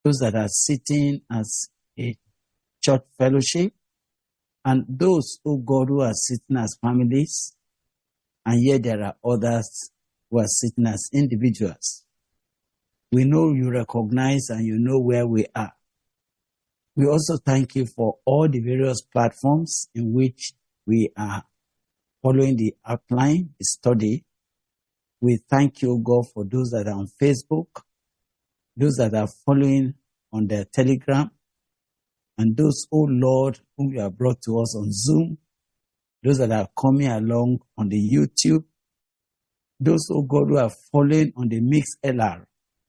those that are sitting as a church fellowship, and those, oh God, who are sitting as families, and yet there are others who are sitting as individuals. We know you recognize and you know where we are. We also thank you for all the various platforms in which we are following the outline, the study. We thank you, God, for those that are on Facebook, those that are following on their Telegram, and those, oh Lord, whom you have brought to us on Zoom, those that are coming along on the YouTube, those, oh God, who are following on the MixLR,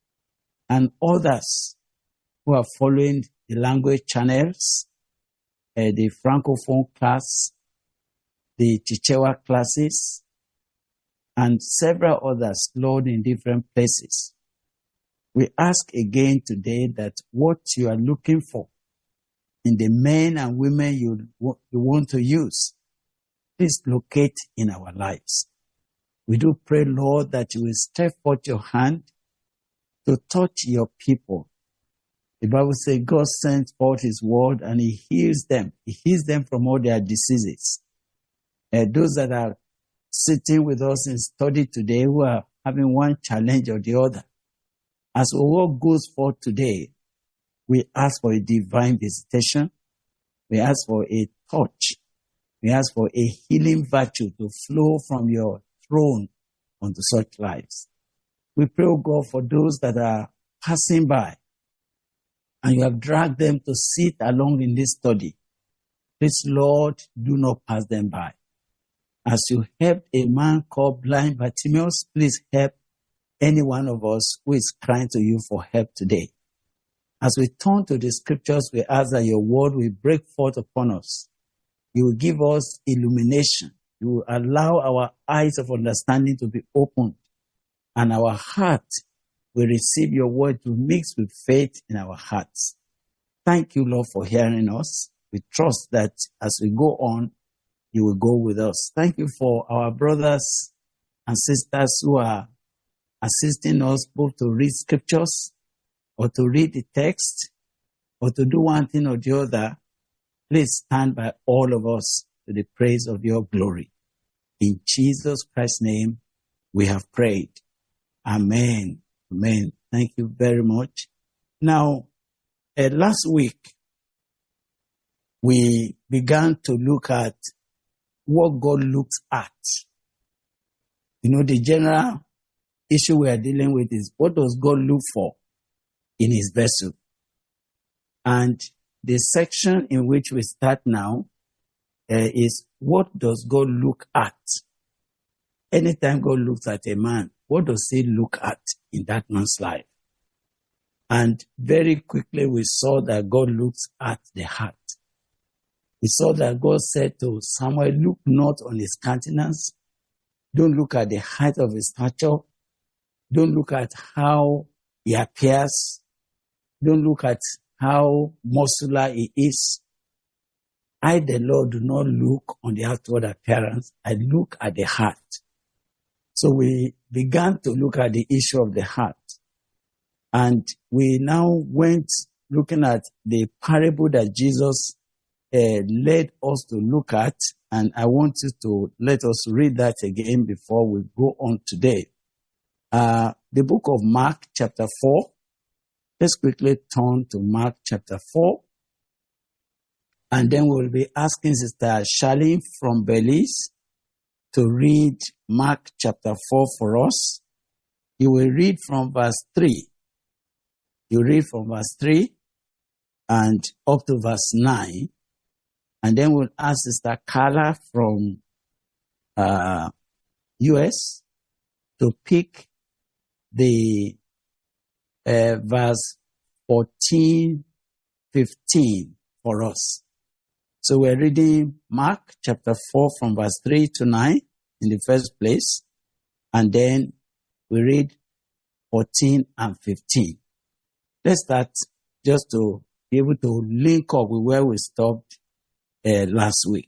and others who are following the language channels, the Francophone class, the Chichewa classes, and several others, Lord, in different places. We ask again today that what you are looking for in the men and women you want to use, please locate in our lives. We do pray, Lord, that you will stretch forth your hand to touch your people. The Bible says God sends forth his word and he heals them. He heals them from all their diseases. Those that are sitting with us in study today who are having one challenge or the other, as our word goes forth today, we ask for a divine visitation. We ask for a touch. We ask for a healing virtue to flow from your throne onto such lives. We pray, oh God, for those that are passing by and you have dragged them to sit along in this study. Please, Lord, do not pass them by. As you helped a man called blind Bartimaeus, please help any one of us who is crying to you for help today. As we turn to the scriptures, we ask that your word will break forth upon us. You will give us illumination. You will allow our eyes of understanding to be opened, and our heart will receive your word to mix with faith in our hearts. Thank you, Lord, for hearing us. We trust that as we go on, you will go with us. Thank you for our brothers and sisters who are assisting us both to read scriptures or to read the text or to do one thing or the other. Please stand by all of us to the praise of your glory. In Jesus Christ's name, we have prayed. Amen. Amen. Thank you very much. Now, last week, we began to look at what God looks at. You know, the general issue we are dealing with is what does God look for in his vessel? And the section in which we start now is what does God look at? Anytime God looks at a man, what does he look at in that man's life? And very quickly we saw that God looks at the heart. We saw that God said to Samuel, look not on his countenance. Don't look at the height of his stature. Don't look at how he appears. Don't look at how muscular he is. I, the Lord, do not look on the outward appearance. I look at the heart. So we began to look at the issue of the heart. And we now went looking at the parable that Jesus led us to look at. And I want you to let us read that again before we go on today. The book of Mark chapter 4. Let's quickly turn to Mark chapter 4. And then we'll be asking Sister Charlene from Belize to read Mark chapter 4 for us. You will read from verse 3. You read from verse 3 and up to verse 9. And then we'll ask Sister Carla from US to pick the verse 14, 15 for us. So we're reading Mark chapter 4 from verse 3 to 9 in the first place. And then we read 14 and 15. Let's start just to be able to link up with where we stopped last week.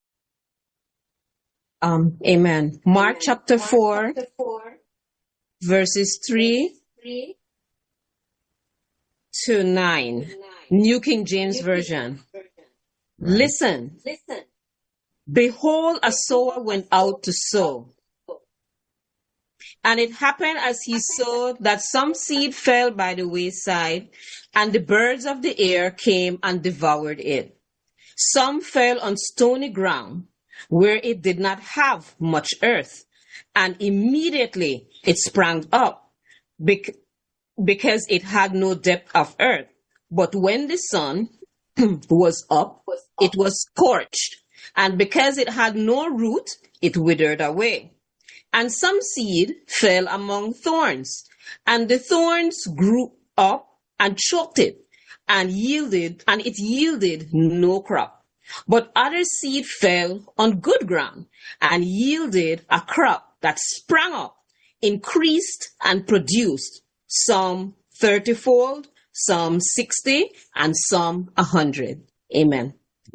Amen. Mark chapter 4, verses 3 to 9, New King James Version. Listen. Behold, a sower went out to sow. And it happened as he sowed that some seed fell by the wayside, and the birds of the air came and devoured it. Some fell on stony ground, where it did not have much earth, and immediately it sprang up, because it had no depth of earth. But when the sun was up, it was scorched, and because it had no root, it withered away. And some seed fell among thorns, and the thorns grew up and choked it, and it yielded no crop. But other seed fell on good ground, and yielded a crop that sprang up, increased, and produced, some 30-fold, some 60, and some 100. Amen.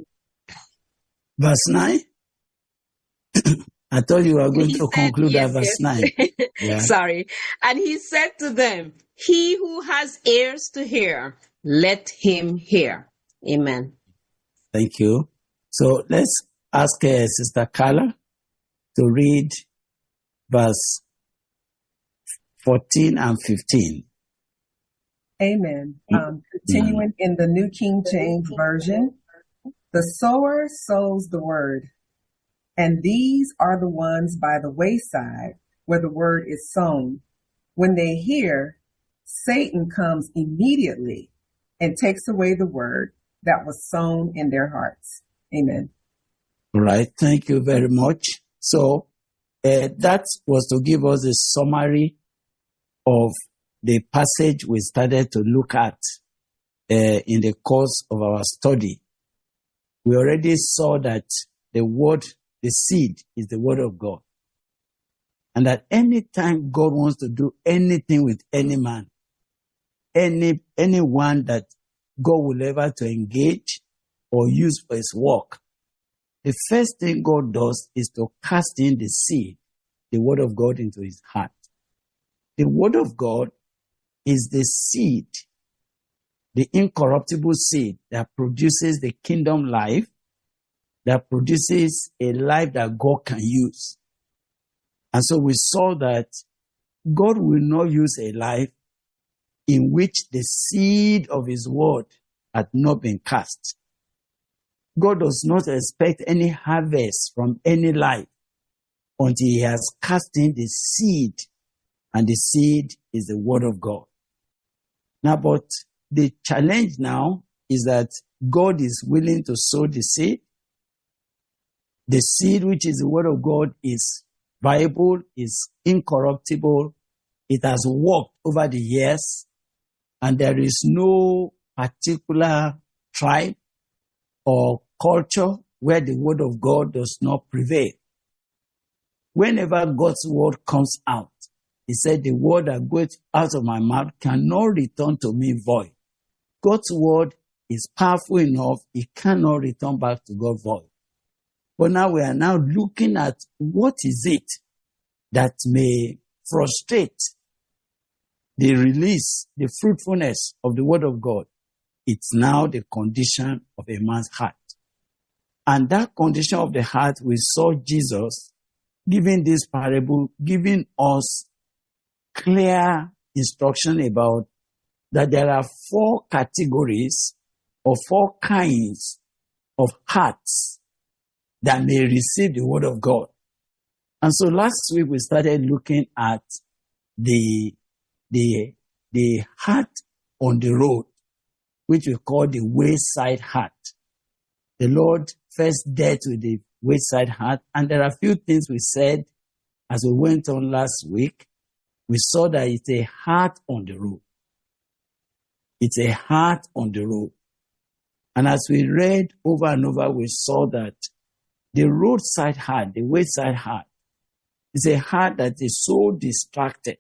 Verse 9. I told you we were going to conclude yes, at verse yes. 9. Yeah. Sorry. And he said to them, he who has ears to hear, let him hear. Amen. Thank you. So let's ask Sister Carla to read verse 14 and 15. Amen. Continuing in the New King James Version, the sower sows the word, and these are the ones by the wayside where the word is sown. When they hear, Satan comes immediately and takes away the word that was sown in their hearts. Amen. All right. Thank you very much. So that was to give us a summary of the passage we started to look at in the course of our study. We already saw that the word, the seed, is the word of God. And that any time God wants to do anything with any man, anyone that God will ever to engage or use for his work, the first thing God does is to cast in the seed, the word of God, into his heart. The word of God is the seed, the incorruptible seed that produces the kingdom life, that produces a life that God can use. And so we saw that God will not use a life in which the seed of his word had not been cast. God does not expect any harvest from any life until he has cast in the seed, and the seed is the word of God. Now, but the challenge now is that God is willing to sow the seed. The seed, which is the word of God, is viable, is incorruptible. It has worked over the years, and there is no particular tribe or culture where the word of God does not prevail. Whenever God's word comes out, he said, the word that goes out of my mouth cannot return to me void. God's word is powerful enough, it cannot return back to God void. But now we are now looking at what is it that may frustrate the release, the fruitfulness of the word of God. It's now the condition of a man's heart. And that condition of the heart, we saw Jesus giving this parable, giving us clear instruction about that there are 4 categories or 4 kinds of hearts that may receive the word of God. And so last week we started looking at the heart on the road, which we call the wayside heart. The Lord first dealt with the wayside heart, and there are a few things we said as we went on last week. We saw that it's a heart on the road. It's a heart on the road. And as we read over and over, we saw that the roadside heart, the wayside heart, is a heart that is so distracted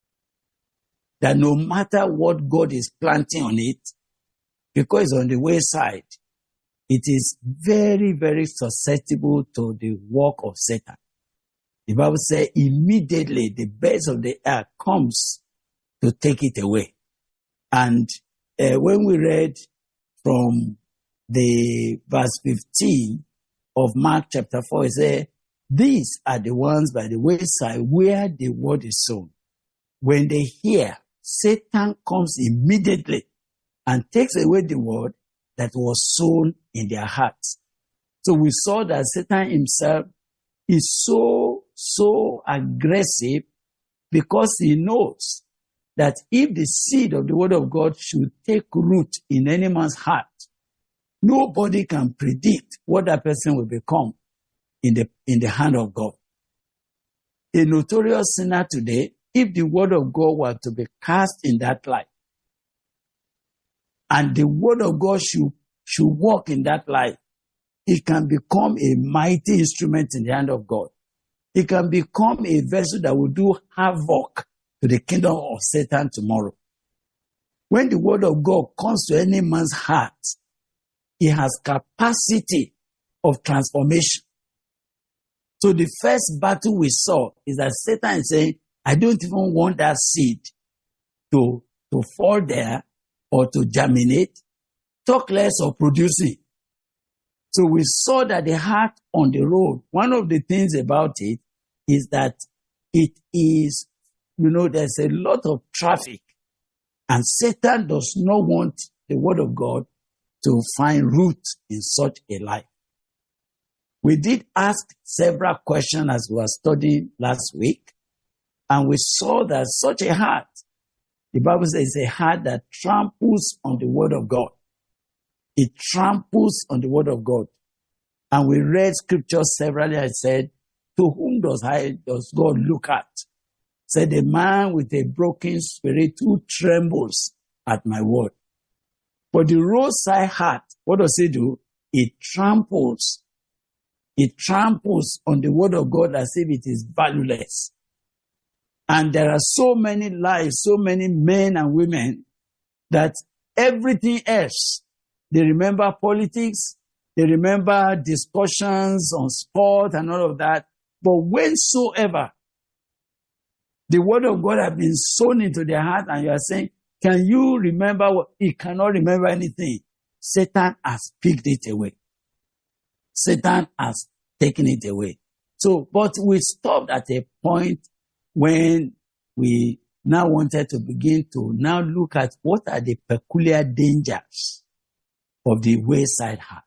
that no matter what God is planting on it, because it's on the wayside, it is very, very susceptible to the work of Satan. The Bible says immediately the birds of the air comes to take it away. And when we read from the verse 15 of Mark chapter 4, it says, these are the ones by the wayside where the word is sown. When they hear, Satan comes immediately and takes away the word that was sown in their hearts. So we saw that Satan himself is so aggressive because he knows that if the seed of the word of God should take root in any man's heart, nobody can predict what that person will become in the hand of God. A notorious sinner today, if the word of God were to be cast in that light, and the word of God should walk in that light, it can become a mighty instrument in the hand of God. It can become a vessel that will do havoc to the kingdom of Satan tomorrow. When the word of God comes to any man's heart, it has capacity of transformation. So the first battle we saw is that Satan is saying, I don't even want that seed to fall there or to germinate, talk less of producing. So we saw that the heart on the road, one of the things about it is that it is, there's a lot of traffic, and Satan does not want the word of God to find root in such a life. We did ask several questions as we were studying last week, and we saw that such a heart, the Bible says, is a heart that tramples on the word of God. It tramples on the word of God. And we read scripture severally. I said, to whom does God look at? Said, a man with a broken spirit who trembles at my word. But the roadside heart, what does it do? It tramples. It tramples on the word of God as if it is valueless. And there are so many lives, so many men and women that everything else, they remember politics, they remember discussions on sport and all of that. But whensoever the word of God has been sown into their heart and you are saying, can you remember what? He cannot remember anything. Satan has picked it away. Satan has taken it away. So, but we stopped at a point when we now wanted to begin to now look at what are the peculiar dangers of the wayside heart.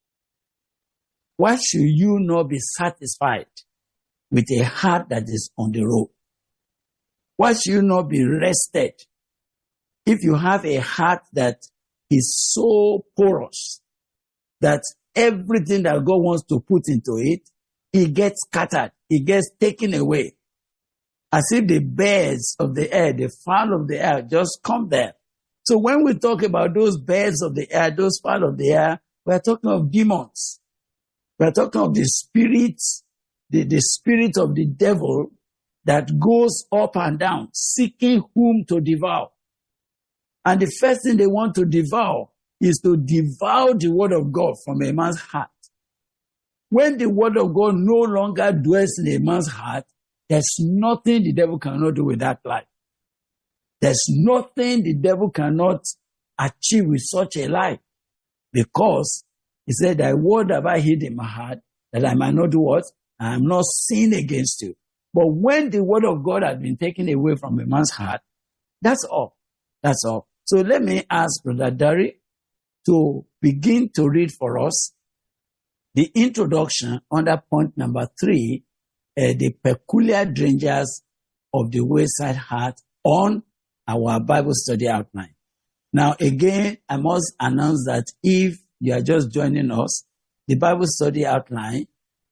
Why should you not be satisfied with a heart that is on the road? Why should you not be rested if you have a heart that is so porous that everything that God wants to put into it, it gets scattered, it gets taken away? As if the birds of the air, the fowl of the air just come there. So when we talk about those birds of the air, those fowl of the air, we're talking of demons. We're talking of the spirits, the spirit of the devil that goes up and down, seeking whom to devour. And the first thing they want to devour is to devour the word of God from a man's heart. When the word of God no longer dwells in a man's heart, there's nothing the devil cannot do with that life. There's nothing the devil cannot achieve with such a life. Because he said, thy word have I hid in my heart, that I might not do what? I am not sin against you. But when the word of God has been taken away from a man's heart, that's all. That's all. So let me ask Brother Dari to begin to read for us the introduction under point number 3, the peculiar dangers of the wayside heart on our Bible study outline. Now, again, I must announce that if you are just joining us, the Bible study outline,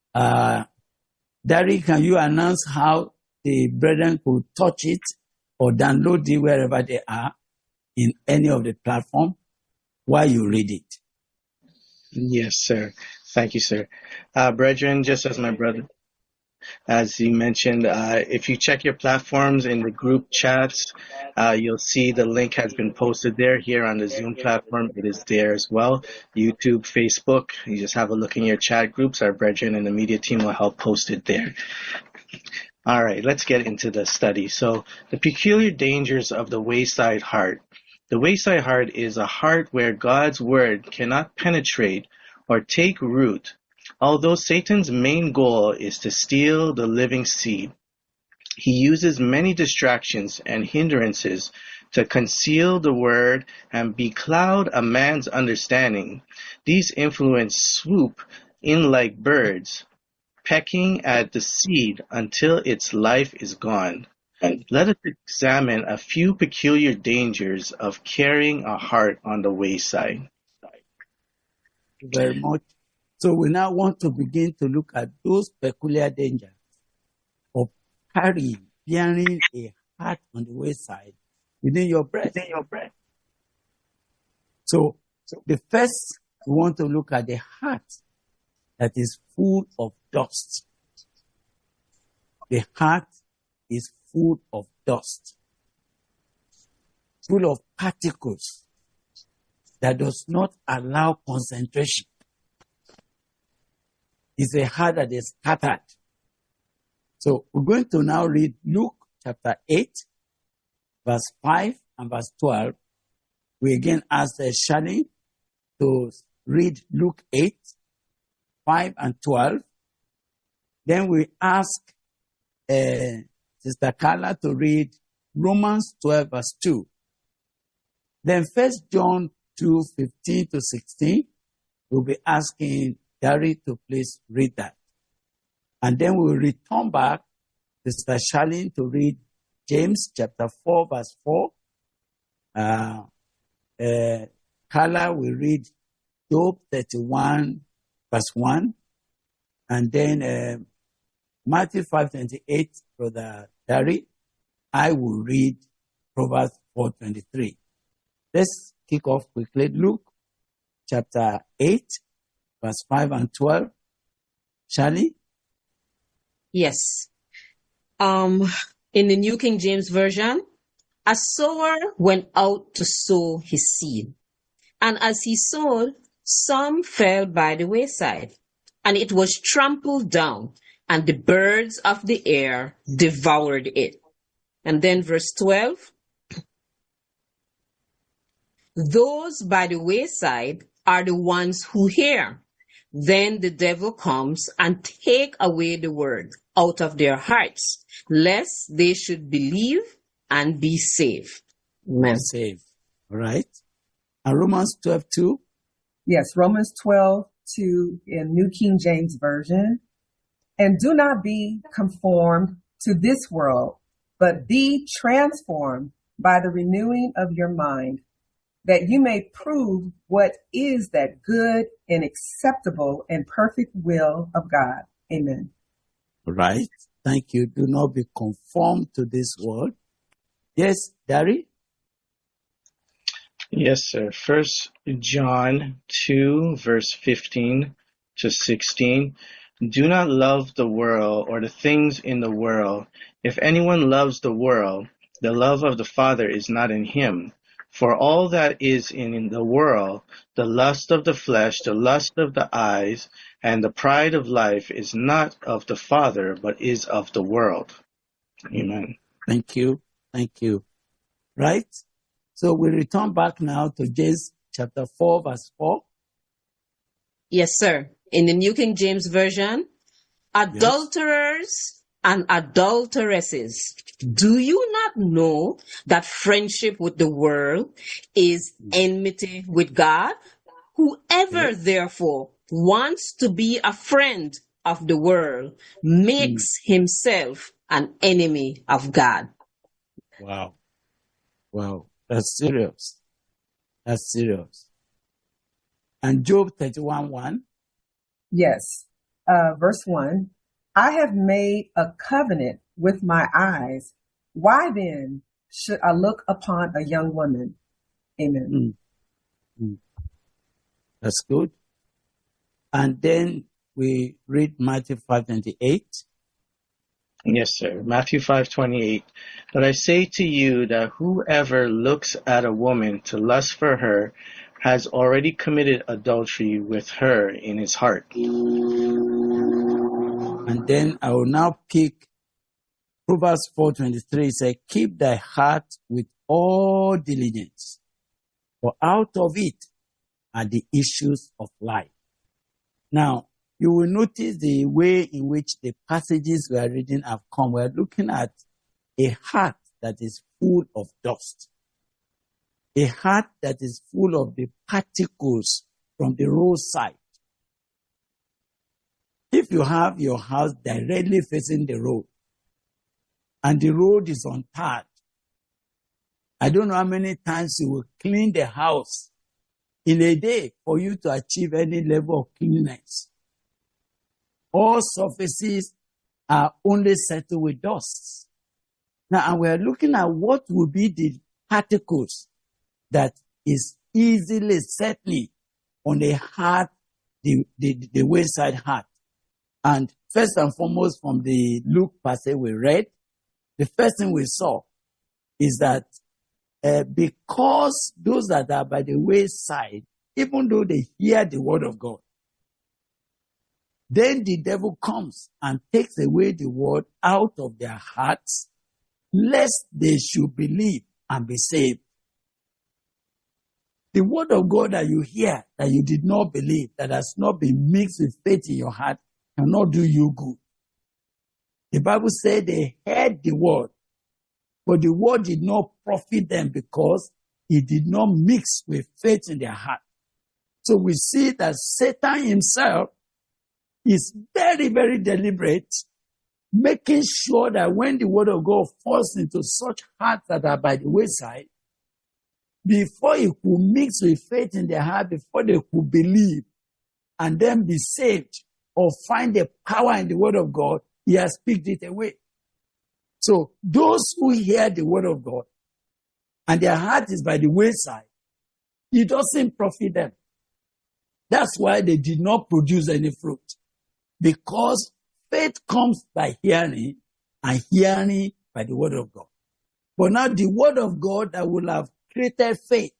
Dari, can you announce how the brethren could touch it or download it wherever they are in any of the platform while you read it? Yes, sir. Thank you, sir. Brethren, just as my brother, as you mentioned, if you check your platforms in the group chats, you'll see the link has been posted there. Here on the Zoom platform, it is there as well. YouTube, Facebook, you just have a look in your chat groups. Our brethren and the media team will help post it there. All right, let's get into the study. So the peculiar dangers of the wayside heart. The wayside heart is a heart where God's word cannot penetrate or take root, although Satan's main goal is to steal the living seed. He uses many distractions and hindrances to conceal the word and becloud a man's understanding. These influences swoop in like birds, pecking at the seed until its life is gone. Let us examine a few peculiar dangers of carrying a heart on the wayside. Thank you very much. So we now want to begin to look at those peculiar dangers of bearing a heart on the wayside within your breast. So the first, we want to look at the heart that is full of dust. The heart is full of dust, full of particles that does not allow concentration. It's a heart that is scattered. So we're going to now read Luke chapter 8, verse 5 and verse 12. We again ask Shani to read Luke 8, 5 and 12. Then we ask Sister Carla to read Romans 12, verse 2. Then 1 John 2, 15 to 16. We'll be asking Gary to please read that. And then we'll return back to Sister Charlene to read James chapter 4, verse 4. Carla will read Job 31, verse 1. And then Matthew 5:28, Brother Gary. I will read Proverbs 4:23. Let's kick off quickly. Luke chapter 8, verse 5 and 12. Charlie? Yes. In the New King James Version, a sower went out to sow his seed. And as he sowed, some fell by the wayside, and it was trampled down, and the birds of the air devoured it. And then verse 12. Those by the wayside are the ones who hear. Then the devil comes and take away the word out of their hearts, lest they should believe and be saved. Amen. Saved. All right. And Romans 12:2. Yes, Romans 12:2 in New King James Version. And do not be conformed to this world, but be transformed by the renewing of your mind, that you may prove what is that good and acceptable and perfect will of God. Amen. Right. Thank you. Do not be conformed to this world. Yes, Dari? Yes, sir. 1 John 2, verse 15 to 16. Do not love the world or the things in the world. If anyone loves the world, the love of the Father is not in him. For all that is in the world, the lust of the flesh, the lust of the eyes, and the pride of life is not of the Father, but is of the world. Amen. Thank you. Thank you. Right? So we return back now to James chapter 4, verse 4. Yes, sir. In the New King James Version, adulterers and adulteresses, do you not know that friendship with the world is enmity with God? Whoever therefore wants to be a friend of the world makes himself an enemy of God. Wow. Wow. That's serious. That's serious. And Job 31:1. Yes. Verse 1. I have made a covenant with my eyes. Why then should I look upon a young woman? Amen. That's good. And then we read Matthew 5:28. Yes, sir. Matthew 5:28. But I say to you that whoever looks at a woman to lust for her has already committed adultery with her in his heart. And then I will now pick Proverbs 4:23. Say, keep thy heart with all diligence, For out of it are the issues of life. Now, you will notice the way in which the passages we are reading have come. We are looking at a heart that is full of dust. A heart that is full of the particles from the roadside. If you have your house directly facing the road, and the road is untarred, I don't know how many times you will clean the house in a day for you to achieve any level of cleanliness. All surfaces are only settled with dust. Now, and we are looking at what will be the particles that is easily settling on a heart, the wayside heart. And first and foremost, from the Luke passage we read, the first thing we saw is that because those that are by the wayside, even though they hear the word of God, then the devil comes and takes away the word out of their hearts, lest they should believe and be saved. The word of God that you hear, that you did not believe, that has not been mixed with faith in your heart, cannot do you good. The Bible said they heard the word, but the word did not profit them because it did not mix with faith in their heart. So we see that Satan himself is very, very deliberate, making sure that when the word of God falls into such hearts that are by the wayside, before it could mix with faith in their heart, before they could believe and then be saved or find the power in the word of God, he has picked it away. So those who hear the word of God and their heart is by the wayside, it doesn't profit them. That's why they did not produce any fruit. Because faith comes by hearing and hearing by the word of God. But now the word of God that will have created faith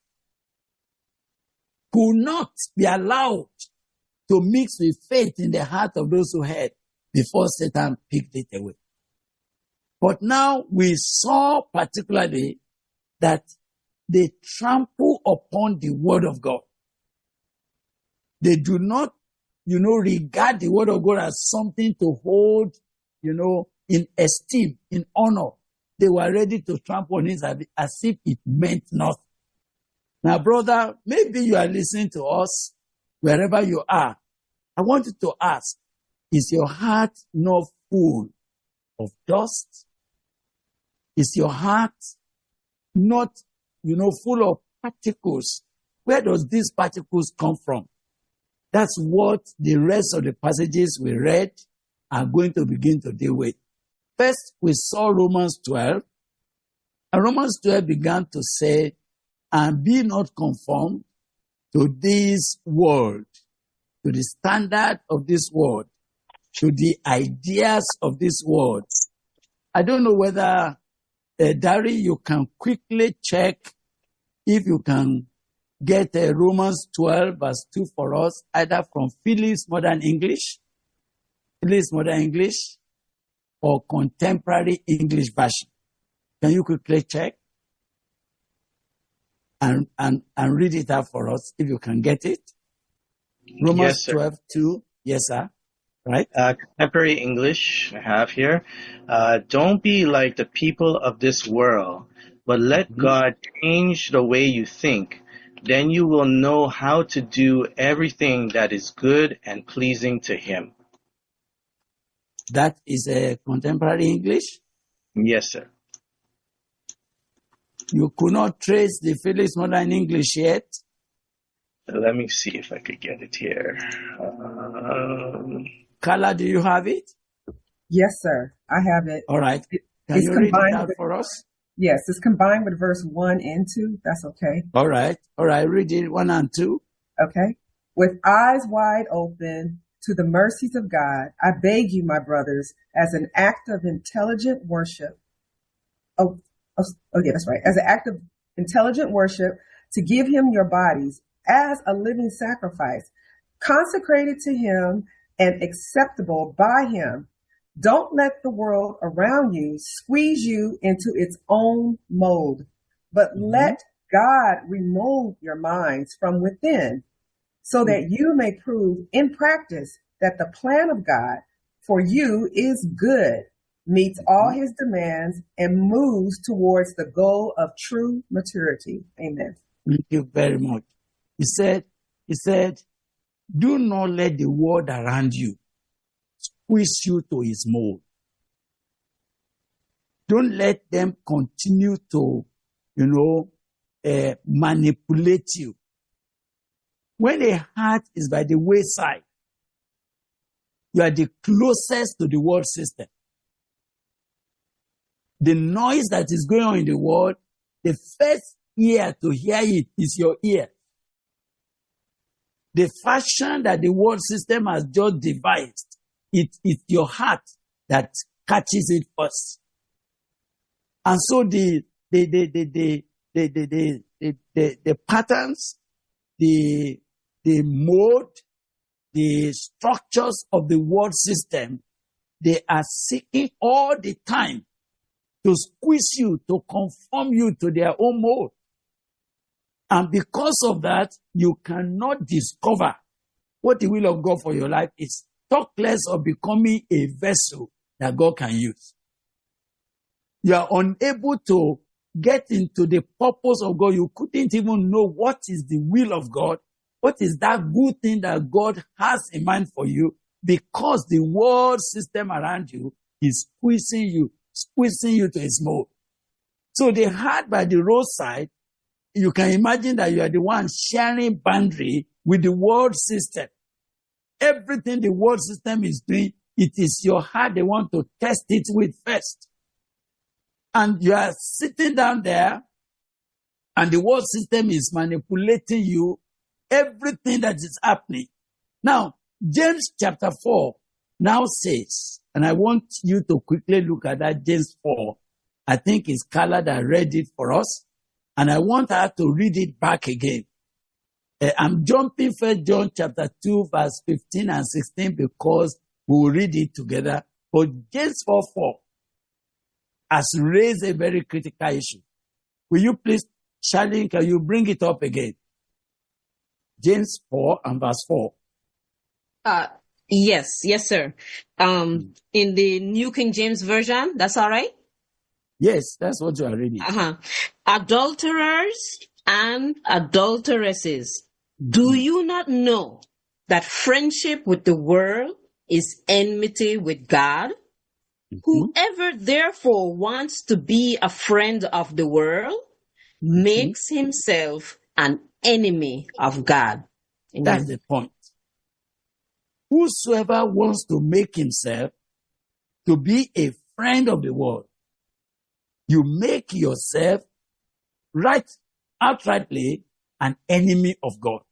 could not be allowed to mix with faith in the heart of those who heard before Satan picked it away. But now we saw particularly that they trample upon the word of God. They do not, regard the word of God as something to hold, in esteem, in honor. They were ready to trample on it as if it meant nothing. Now, brother, maybe you are listening to us wherever you are. I want you to ask, is your heart not full of dust? Is your heart not, full of particles? Where does these particles come from? That's what the rest of the passages we read are going to begin to deal with. First, we saw Romans 12. And Romans 12 began to say, and be not conformed to this world, to the standard of this world, to the ideas of this world. I don't know whether, Dari, you can quickly check if you can get Romans 12 verse 2 for us, either from Phillips Modern English, or Contemporary English Version. Can you quickly check and read it out for us if you can get it? Romans 12, 2. Yes, sir. Right? Contemporary English I have here. Don't be like the people of this world, but let God change the way you think. Then you will know how to do everything that is good and pleasing to him. That is a Contemporary English? Yes, sir. You could not trace the Phillips Modern English yet? Let me see if I could get it here. Carla, do you have it? Yes, sir. I have it. All right. Can you read it out for us? Yes, it's combined with verse 1 and 2. That's okay. All right. Read it 1 and 2. Okay. With eyes wide open to the mercies of God, I beg you, my brothers, as an act of intelligent worship. That's right. As an act of intelligent worship, to give him your bodies as a living sacrifice, consecrated to him and acceptable by him. Don't let the world around you squeeze you into its own mold, but let God remove your minds from within, so that you may prove in practice that the plan of God for you is good, meets all his demands, and moves towards the goal of true maturity. Amen. Thank you very much. He said, do not let the world around you squeeze you to his mold. Don't let them continue to, manipulate you. When a heart is by the wayside, you are the closest to the world system. The noise that is going on in the world, the first ear to hear it is your ear. The fashion that the world system has just devised, it's your heart that catches it first. And so the patterns, the mode, the structures of the world system, they are seeking all the time to squeeze you, to conform you to their own mold. And because of that, you cannot discover what the will of God for your life is. Talk less of becoming a vessel that God can use. You are unable to get into the purpose of God. You couldn't even know what is the will of God. What is that good thing that God has in mind for you? Because the world system around you is squeezing you to its mold. So the heart by the roadside, you can imagine that you are the one sharing boundary with the world system. Everything the world system is doing, it is your heart they want to test it with first. And you are sitting down there, and the world system is manipulating you, everything that is happening. Now, James chapter 4 now says, and I want you to quickly look at that, James 4. I think it's Carla that read it for us, and I want her to read it back again. I'm jumping 1 John chapter 2, verse 15 and 16, because we will read it together. But James 4:4 has raised a very critical issue. Will you please, Charlene, can you bring it up again? James 4 and verse 4. Yes, sir. In the New King James Version, that's all right? Yes, that's what you are reading. Adulterers and adulteresses, do you not know that friendship with the world is enmity with God? Whoever therefore wants to be a friend of the world makes himself an enemy of God. Amen. That's the point. Whosoever wants to make himself to be a friend of the world, you make yourself outrightly an enemy of God.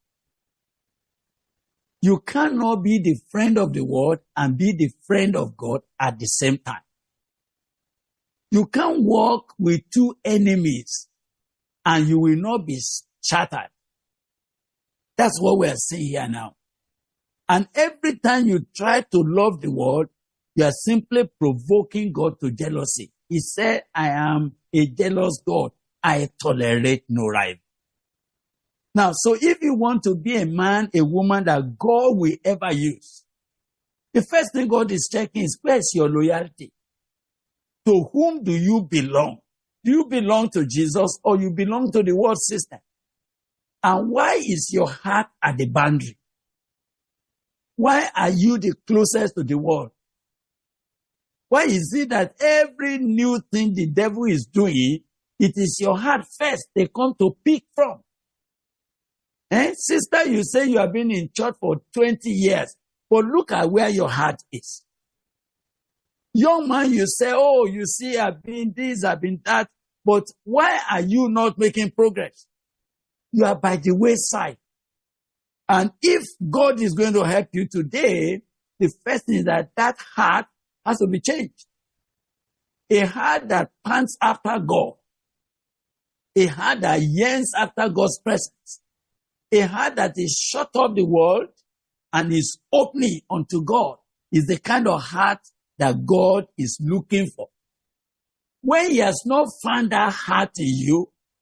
You cannot be the friend of the world and be the friend of God at the same time. You can't walk with two enemies and you will not be shattered. That's what we are seeing here now. And every time you try to love the world, you are simply provoking God to jealousy. He said, I am a jealous God. I tolerate no rival. Now, so if you want to be a man, a woman that God will ever use, the first thing God is checking is, where's your loyalty? To whom do you belong? Do you belong to Jesus or you belong to the world system? And why is your heart at the boundary? Why are you the closest to the world? Why is it that every new thing the devil is doing, it is your heart first they come to pick from? Sister, you say you have been in church for 20 years, but look at where your heart is. Young man, you say, oh, you see, I've been this, I've been that, but why are you not making progress? You are by the wayside. And if God is going to help you today, the first thing is that heart has to be changed. A heart that pants after God. A heart that yearns after God's presence. A heart that is shut off the world and is opening unto God is the kind of heart that God is looking for. When he has not found that heart in you,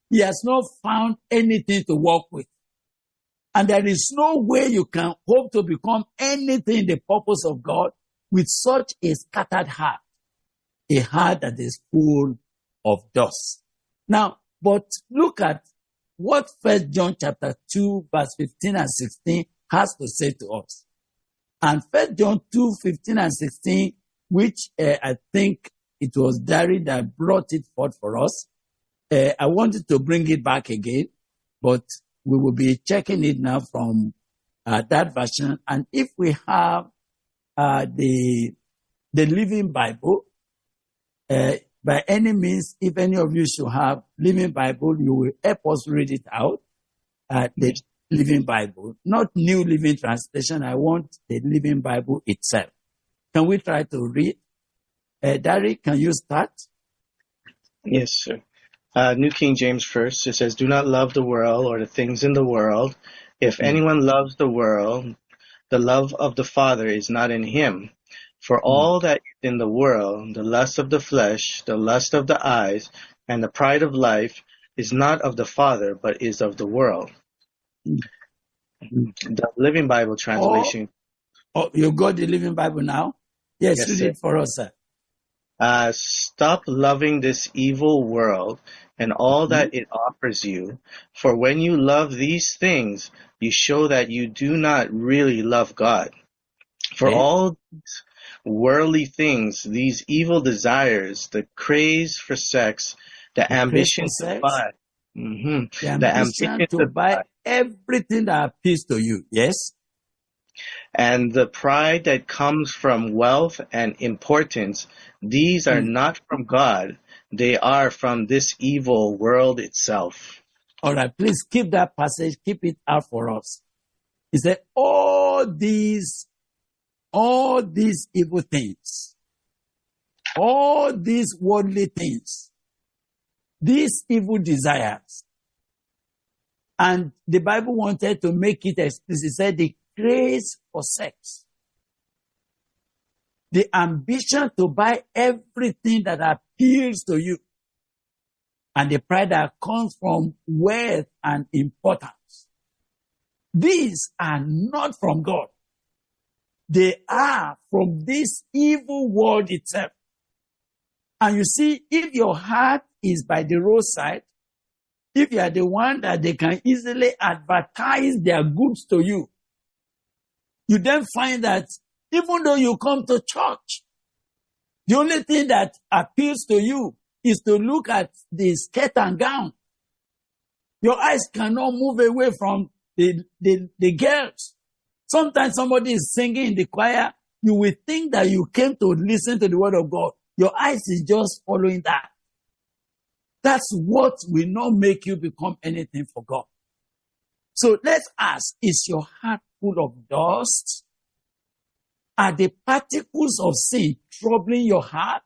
he has not found anything to work with. And there is no way you can hope to become anything in the purpose of God with such a scattered heart, a heart that is full of dust. Now, but look at what 1 John chapter 2, verse 15 and 16 has to say to us. And 1 John 2, 15 and 16, which I think it was Dari that brought it forth for us. I wanted to bring it back again, but we will be checking it now from that version. And if we have the Living Bible, by any means, if any of you should have Living Bible, you will help us read it out. The Living Bible, not New Living Translation. I want the Living Bible itself. Can we try to read? Dari, can you start? Yes, sir. New King James first. It says, "Do not love the world or the things in the world. If anyone loves the world, the love of the Father is not in him. For all that is in the world, the lust of the flesh, the lust of the eyes, and the pride of life is not of the Father, but is of the world." The Living Bible translation. Oh, you got the Living Bible now? Yes, Yes, read sir. it for us, sir. Stop loving this evil world and all that it offers you. For when you love these things, you show that you do not really love God. For Okay. all these worldly things, these evil desires, the craze for sex, the ambition craze for to sex? buy, The ambition to buy everything that appeals to you. Yes? and the pride that comes from wealth and importance, these are not from God. They are from this evil world itself. All right, please keep that passage, keep it out for us. He said, all these evil things, all these worldly things, these evil desires. And the Bible wanted to make it explicit. It said the craze for sex, the ambition to buy everything that appeals to you, and the pride that comes from wealth and importance. These are not from God. They are from this evil world itself. And you see, if your heart is by the roadside, if you are the one that they can easily advertise their goods to you, you then find that even though you come to church, the only thing that appeals to you is to look at the skirt and gown. Your eyes cannot move away from the girls. Sometimes somebody is singing in the choir, you will think that you came to listen to the word of God. Your eyes is just following that. That's what will not make you become anything for God. So let's ask, is your heart full of dust? Are the particles of sin troubling your heart?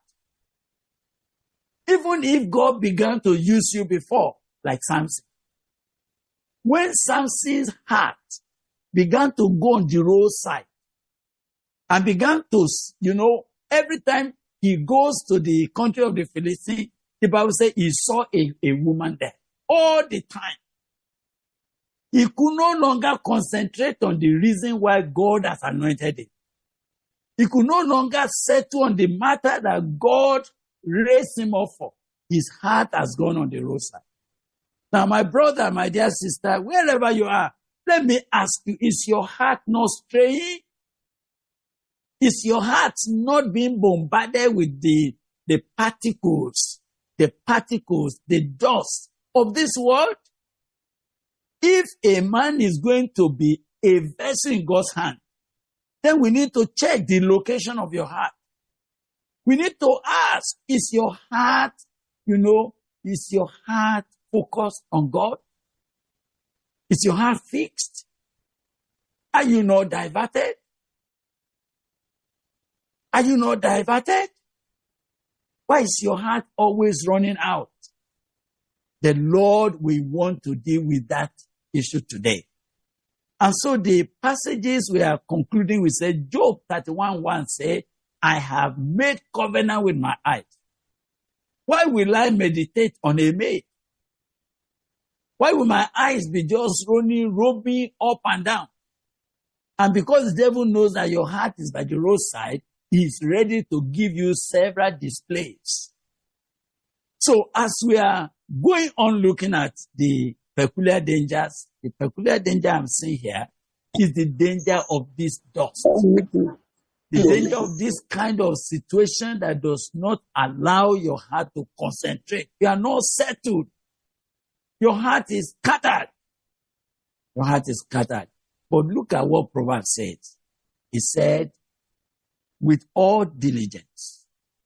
Even if God began to use you before, like Samson. When Samson's heart began to go on the roadside and began to, every time he goes to the country of the Philistines, the Bible says he saw a woman there all the time. He could no longer concentrate on the reason why God has anointed him. He could no longer settle on the matter that God raised him up for. His heart has gone on the roadside. Now, my brother, my dear sister, wherever you are, let me ask you, is your heart not straying? Is your heart not being bombarded with the particles, the dust of this world? If a man is going to be a vessel in God's hand, then we need to check the location of your heart. We need to ask, is your heart, is your heart focused on God? Is your heart fixed? Are you not diverted? Are you not diverted? Why is your heart always running out? The Lord will want to deal with that issue today. And so the passages we are concluding, we say, Job 31:1 say, I have made covenant with my eyes. Why will I meditate on a maid? Why will my eyes be just roaming up and down? And because the devil knows that your heart is by the roadside, he's ready to give you several displays. So as we are going on looking at the peculiar dangers, the peculiar danger I'm seeing here is the danger of this dust. The danger of this kind of situation that does not allow your heart to concentrate. You are not settled. Your heart is scattered. Your heart is scattered. But look at what Proverbs says. He said, with all diligence,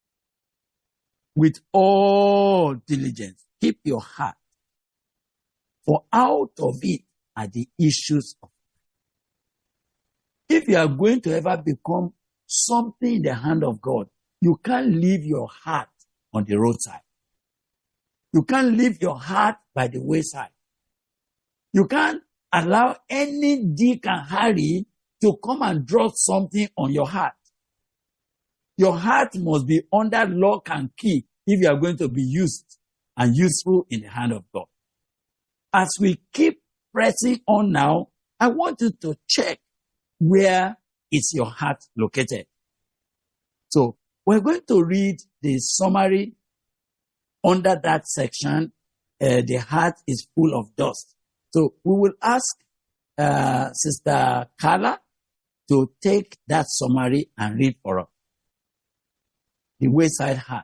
keep your heart, for out of it are the issues of life. If you are going to ever become something in the hand of God, you can't leave your heart on the roadside. You can't leave your heart by the wayside. You can't allow any Dick and Harry to come and drop something on your heart. Your heart must be under lock and key if you are going to be used and useful in the hand of God. As we keep pressing on now, I want you to check where is your heart located. So we're going to read the summary under that section. The heart is full of dust. So we will ask Sister Carla to take that summary and read for us. The wayside heart.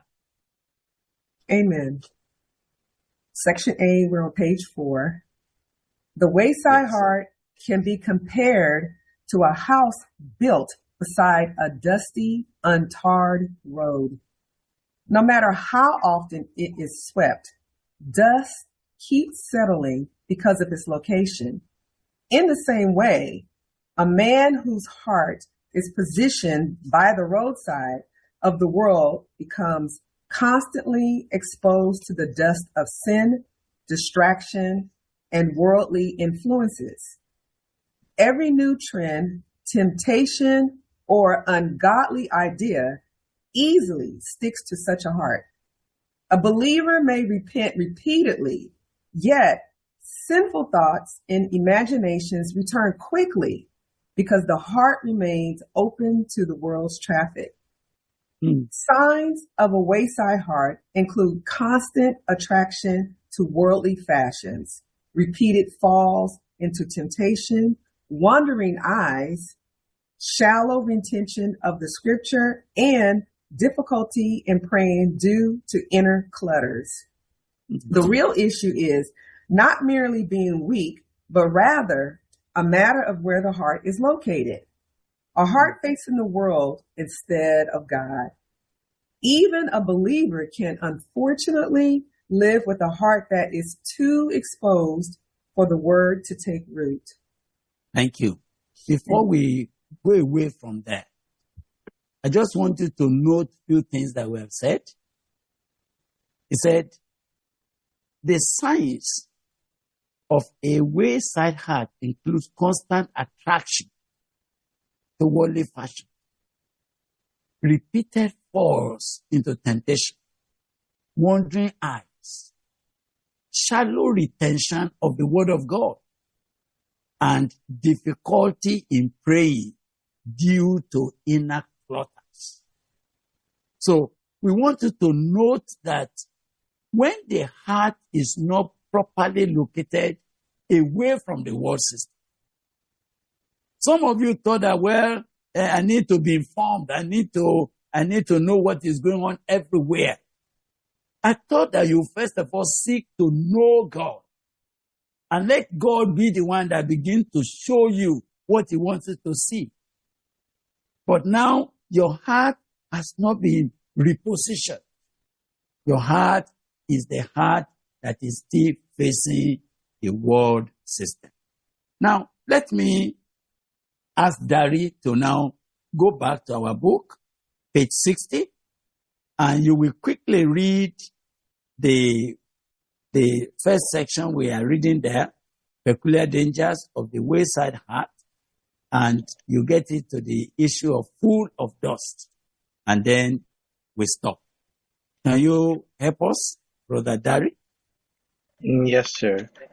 Amen. Section A, we're on page 4. The wayside heart can be compared to a house built beside a dusty, untarred road. No matter how often it is swept, dust keeps settling because of its location. In the same way, a man whose heart is positioned by the roadside of the world becomes constantly exposed to the dust of sin, distraction, and worldly influences. Every new trend, temptation, or ungodly idea easily sticks to such a heart. A believer may repent repeatedly, yet sinful thoughts and imaginations return quickly because the heart remains open to the world's traffic. Signs of a wayside heart include constant attraction to worldly fashions, repeated falls into temptation, wandering eyes, shallow retention of the scripture, and difficulty in praying due to inner clutters. The real issue is not merely being weak, but rather a matter of where the heart is located. A heart facing the world instead of God. Even a believer can unfortunately live with a heart that is too exposed for the word to take root. Thank you. Before we go away from that, I just want you to note a few things that we have said. He said, the signs of a wayside heart includes constant attraction to worldly fashion, repeated falls into temptation, wandering eyes, shallow retention of the word of God, and difficulty in praying due to inner clutters. So we want you to note that when the heart is not properly located away from the world system, some of you thought that, well, I need to be informed. I need to know what is going on everywhere. I thought that you first of all seek to know God and let God be the one that begins to show you what he wants you to see. But now your heart has not been repositioned. Your heart is the heart that is still facing the world system. Now, let me ask Dari to now go back to our book, page 60, and you will quickly read the first section we are reading there, Peculiar Dangers of the Wayside Heart, and you get into the issue of full of dust, and then we stop. Can you help us, Brother Dari? Yes, sir.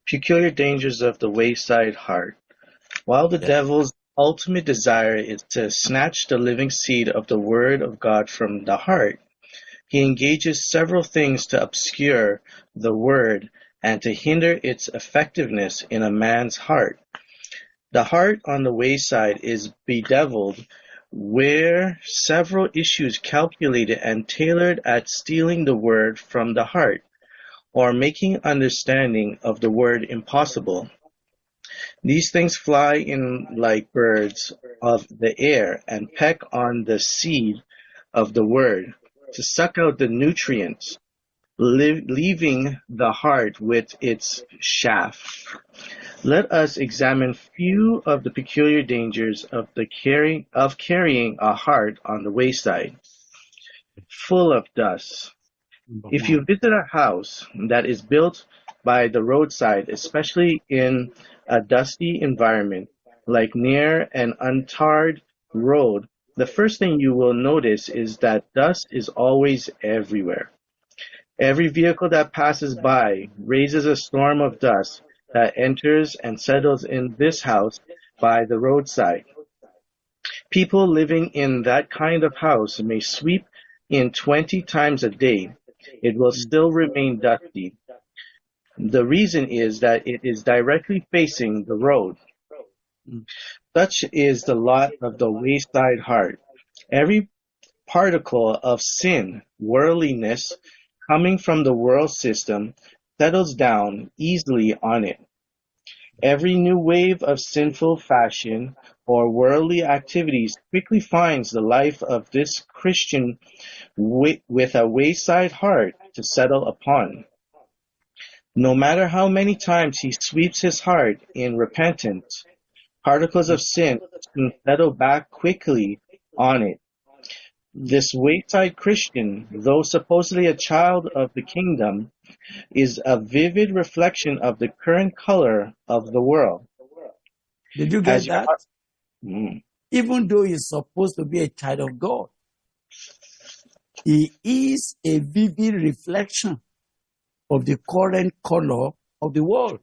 Peculiar dangers of the wayside heart. While the Yeah. devil's ultimate desire is to snatch the living seed of the Word of God from the heart, he engages several things to obscure the Word and to hinder its effectiveness in a man's heart. The heart on the wayside is bedeviled, where several issues calculated and tailored at stealing the Word from the heart, or making understanding of the Word impossible. These things fly in like birds of the air and peck on the seed of the Word to suck out the nutrients, leaving the heart with its chaff. Let us examine few of the peculiar dangers of carrying a heart on the wayside, full of dust. Number If you one. visit a house that is built by the roadside, especially in a dusty environment, like near an untarred road, the first thing you will notice is that dust is always everywhere. Every vehicle that passes by raises a storm of dust that enters and settles in this house by the roadside. People living in that kind of house may sweep in 20 times a day. It will still remain dusty. The reason is that it is directly facing the road. Mm. Such is the lot of the wayside heart. Every particle of sin, worldliness, coming from the world system, settles down easily on it. Every new wave of sinful fashion or worldly activities quickly finds the life of this Christian with a wayside heart to settle upon. No matter how many times he sweeps his heart in repentance, particles of sin soon settle back quickly on it. This wayside Christian, though supposedly a child of the kingdom, is a vivid reflection of the current color of the world. Did you As get your that? heart, Mm. Even though he's supposed to be a child of God, he is a vivid reflection of the current color of the world.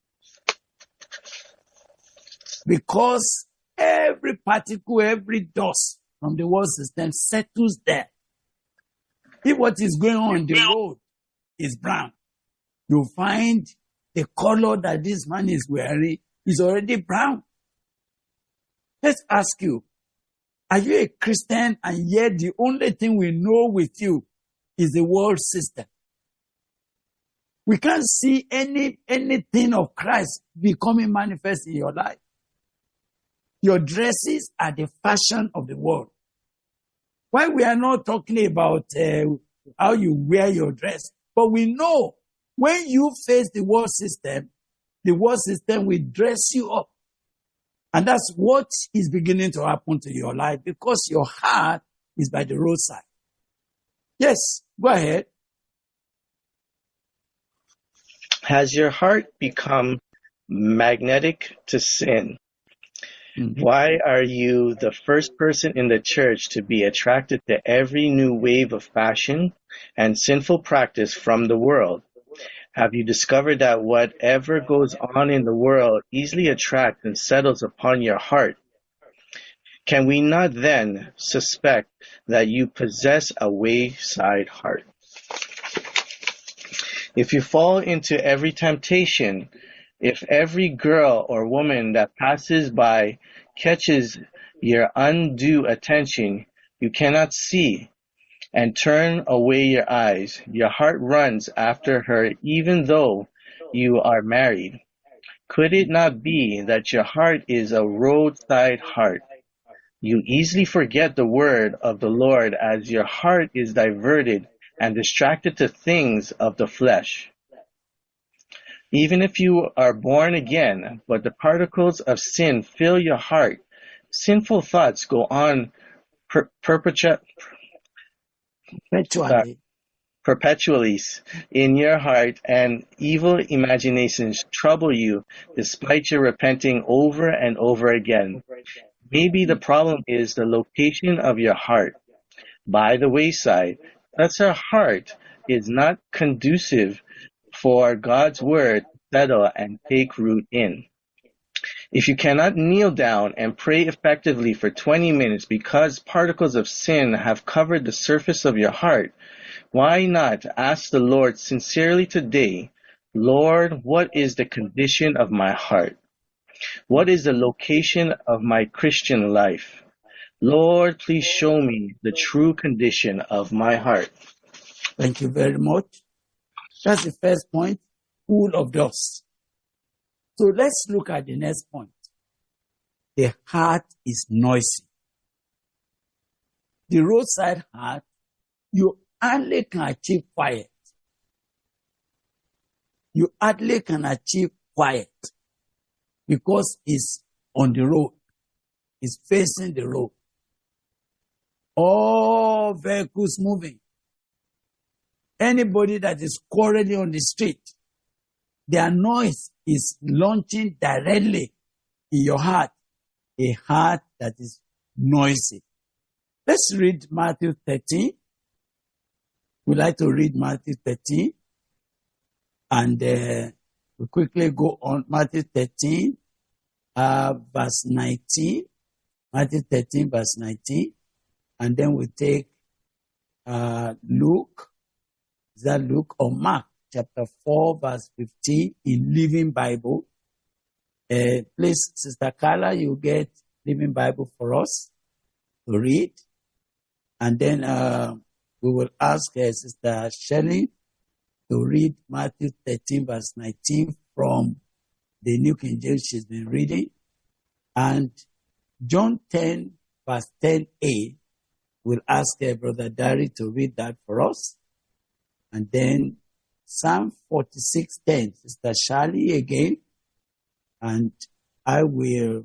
Because every particle, every dust from the world system settles there. If what is going on in the road is brown, you find the color that this man is wearing is already brown. Let's ask you, are you a Christian and yet the only thing we know with you is the world system? We can't see anything of Christ becoming manifest in your life. Your dresses are the fashion of the world. Why we are not talking about how you wear your dress, but we know when you face the world system will dress you up. And that's what is beginning to happen to your life because your heart is by the roadside. Yes, go ahead. Has your heart become magnetic to sin? Mm-hmm. Why are you the first person in the church to be attracted to every new wave of fashion and sinful practice from the world? Have you discovered that whatever goes on in the world easily attracts and settles upon your heart? Can we not then suspect that you possess a wayside heart? If you fall into every temptation, if every girl or woman that passes by catches your undue attention, you cannot see and turn away your eyes. Your heart runs after her even though you are married. Could it not be that your heart is a roadside heart? You easily forget the word of the Lord as your heart is diverted and distracted to things of the flesh. Even if you are born again, but the particles of sin fill your heart, sinful thoughts go on perpetually in your heart, and evil imaginations trouble you despite your repenting over and over again. Maybe the problem is the location of your heart. By the wayside, such a heart is not conducive for God's word settle and take root in. If you cannot kneel down and pray effectively for 20 minutes because particles of sin have covered the surface of your heart, why not ask the Lord sincerely today, Lord, what is the condition of my heart? What is the location of my Christian life? Lord, please show me the true condition of my heart. Thank you very much. That's the first point, full of dust. So let's look at the next point. The heart is noisy. The roadside heart, you hardly can achieve quiet. You hardly can achieve quiet because it's on the road. It's facing the road. All vehicles moving. Anybody that is quarreling on the street, their noise is launching directly in your heart, a heart that is noisy. Let's read Matthew 13. We'd like to read Matthew 13, and we quickly go on Matthew 13, verse 19. Matthew 13, verse 19, and then we take Luke. Is that Luke or Mark? Chapter 4, verse 15 in Living Bible. Please, Sister Carla, you get Living Bible for us to read. And then we will ask Sister Shelley to read Matthew 13, verse 19 from the New King James she's been reading. And John 10, verse 10a, we'll ask Brother Dari to read that for us. And then Psalm 46:10, Sister Shirley again. And I will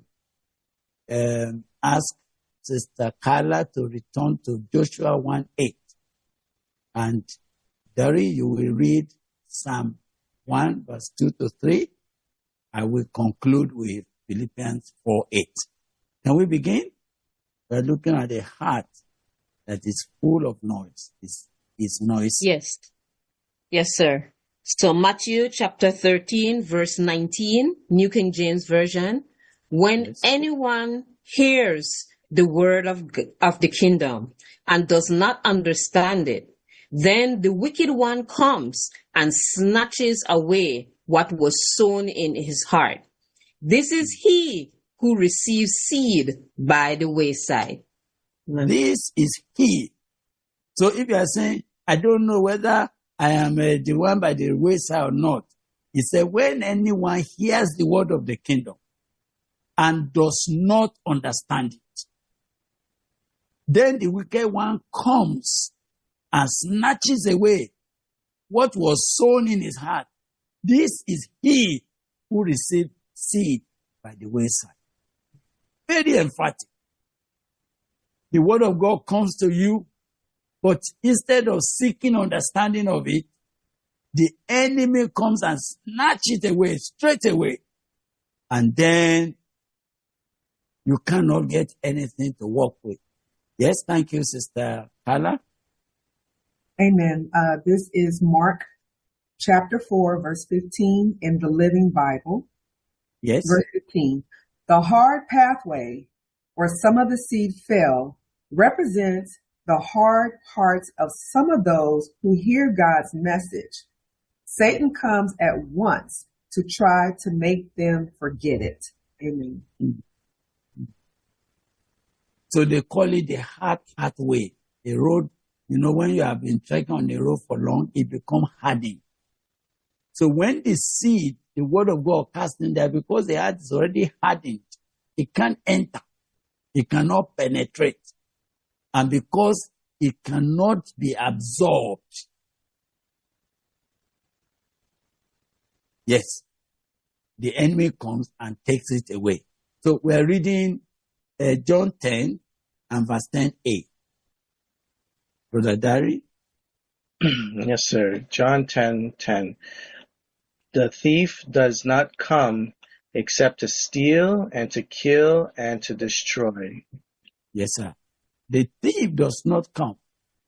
ask Sister Carla to return to Joshua 1:8. And Dari, you will read Psalm 1, verse 2 to 3. I will conclude with Philippians 4:8. Can we begin? We're looking at a heart that is full of noise. It's noisy. Yes. Yes, sir. So Matthew chapter 13, verse 19, New King James Version. When Yes. anyone hears the word of the kingdom and does not understand it, then the wicked one comes and snatches away what was sown in his heart. This is he who receives seed by the wayside. This is he. So if you are saying, I don't know whether I am the one by the wayside or not, he said, when anyone hears the word of the kingdom and does not understand it, then the wicked one comes and snatches away what was sown in his heart. This is he who received seed by the wayside. Very emphatic. The word of God comes to you, but instead of seeking understanding of it, the enemy comes and snatches it away straight away. And then you cannot get anything to work with. Yes, thank you, Sister Carla. Amen. This is Mark chapter 4, verse 15 in the Living Bible. Yes. Verse 15. The hard pathway where some of the seed fell represents the hard hearts of some of those who hear God's message. Satan comes at once to try to make them forget it. Amen. So they call it the hard pathway. The road, when you have been trekking on the road for long, it becomes hardened. So when the seed, the word of God cast in there, because the heart is already hardened, it can't enter. It cannot penetrate. And because it cannot be absorbed, yes, the enemy comes and takes it away. So we're reading John 10 and verse 10a. Brother Dari? Yes, sir. John 10:10. The thief does not come except to steal and to kill and to destroy. Yes, sir. The thief does not come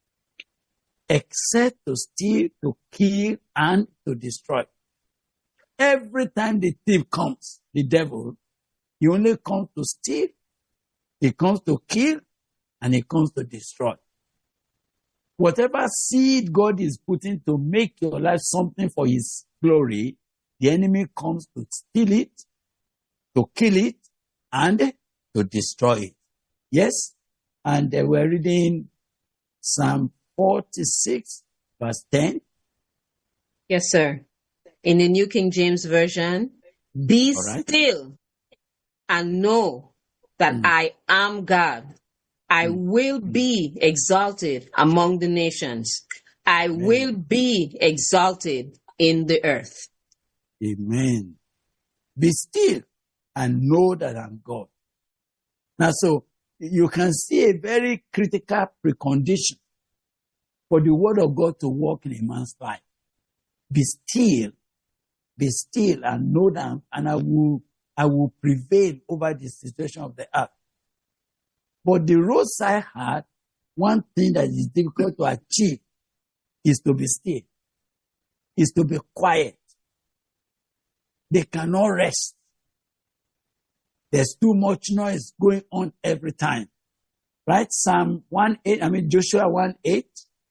except to steal, to kill, and to destroy. every time the thief comes, the devil, he only comes to steal, he comes to kill, and he comes to destroy. Whatever seed God is putting to make your life something for his glory, the enemy comes to steal it, to kill it, and to destroy it. Yes? And we're reading Psalm 46, verse 10. Yes, sir. In the New King James Version, be All right. still and know that I am God. I will be exalted among the nations. I will be exalted in the earth. Amen. Be still and know that I'm God. Now, so you can see a very critical precondition for the word of God to work in a man's life. Be still and know that, and I will prevail over the situation of the earth. But the roadside heart, one thing that is difficult to achieve is to be still, is to be quiet. They cannot rest. There's too much noise going on every time. Right? Joshua 1:8.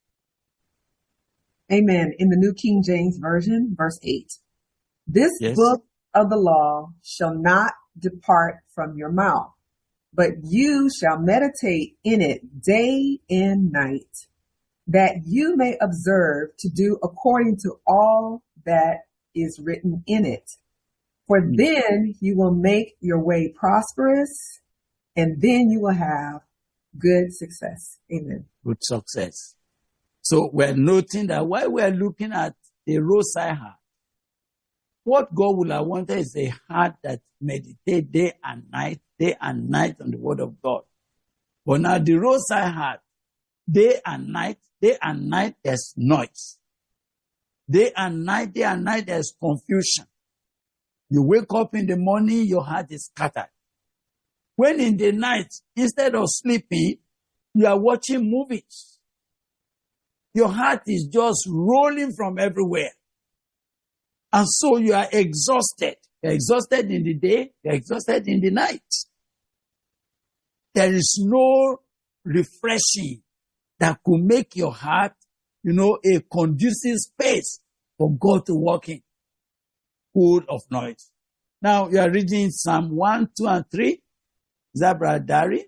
Amen. In the New King James Version, verse 8. This book of the law shall not depart from your mouth, but you shall meditate in it day and night, that you may observe to do according to all that is written in it. For then you will make your way prosperous, and then you will have good success. Amen. Good success. So we're noting that while we're looking at the roadside heart, what God will have wanted is a heart that meditates day and night on the word of God. But now the roadside heart, day and night, there's noise. Day and night, there's confusion. You wake up in the morning, your heart is scattered. When in the night, instead of sleeping, you are watching movies. Your heart is just rolling from everywhere. And so you are exhausted. You're exhausted in the day, you're exhausted in the night. There is no refreshing that could make your heart, a conducive space for God to walk in, full of noise. Now you are reading Psalm 1, 2, and 3. Is that Brother Dari?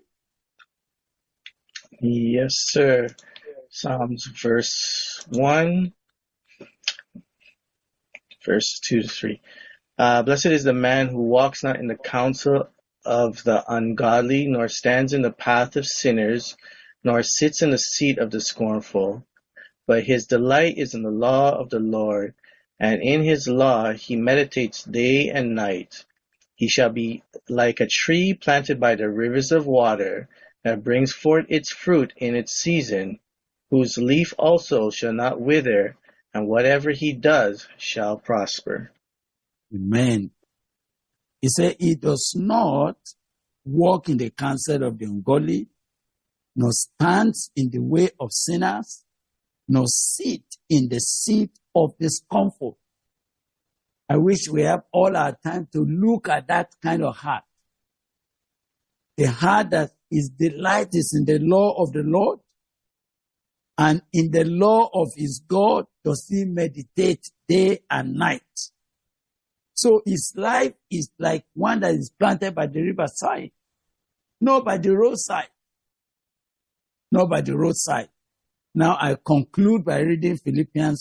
Yes, sir. Psalms verse 1, verse 2 to 3. Blessed is the man who walks not in the counsel of the ungodly, nor stands in the path of sinners, nor sits in the seat of the scornful. But his delight is in the law of the Lord, and in his law he meditates day and night. He shall be like a tree planted by the rivers of water, that brings forth its fruit in its season, whose leaf also shall not wither, and whatever he does shall prosper. Amen. He said he does not walk in the counsel of the ungodly, nor stands in the way of sinners, nor sit in the seat of the scornful. I wish we have all our time to look at that kind of heart. A heart that his delight is in the law of the Lord, and in the law of his God does he meditate day and night. So his life is like one that is planted by the riverside, not by the roadside. Not by the roadside. Now I conclude by reading Philippians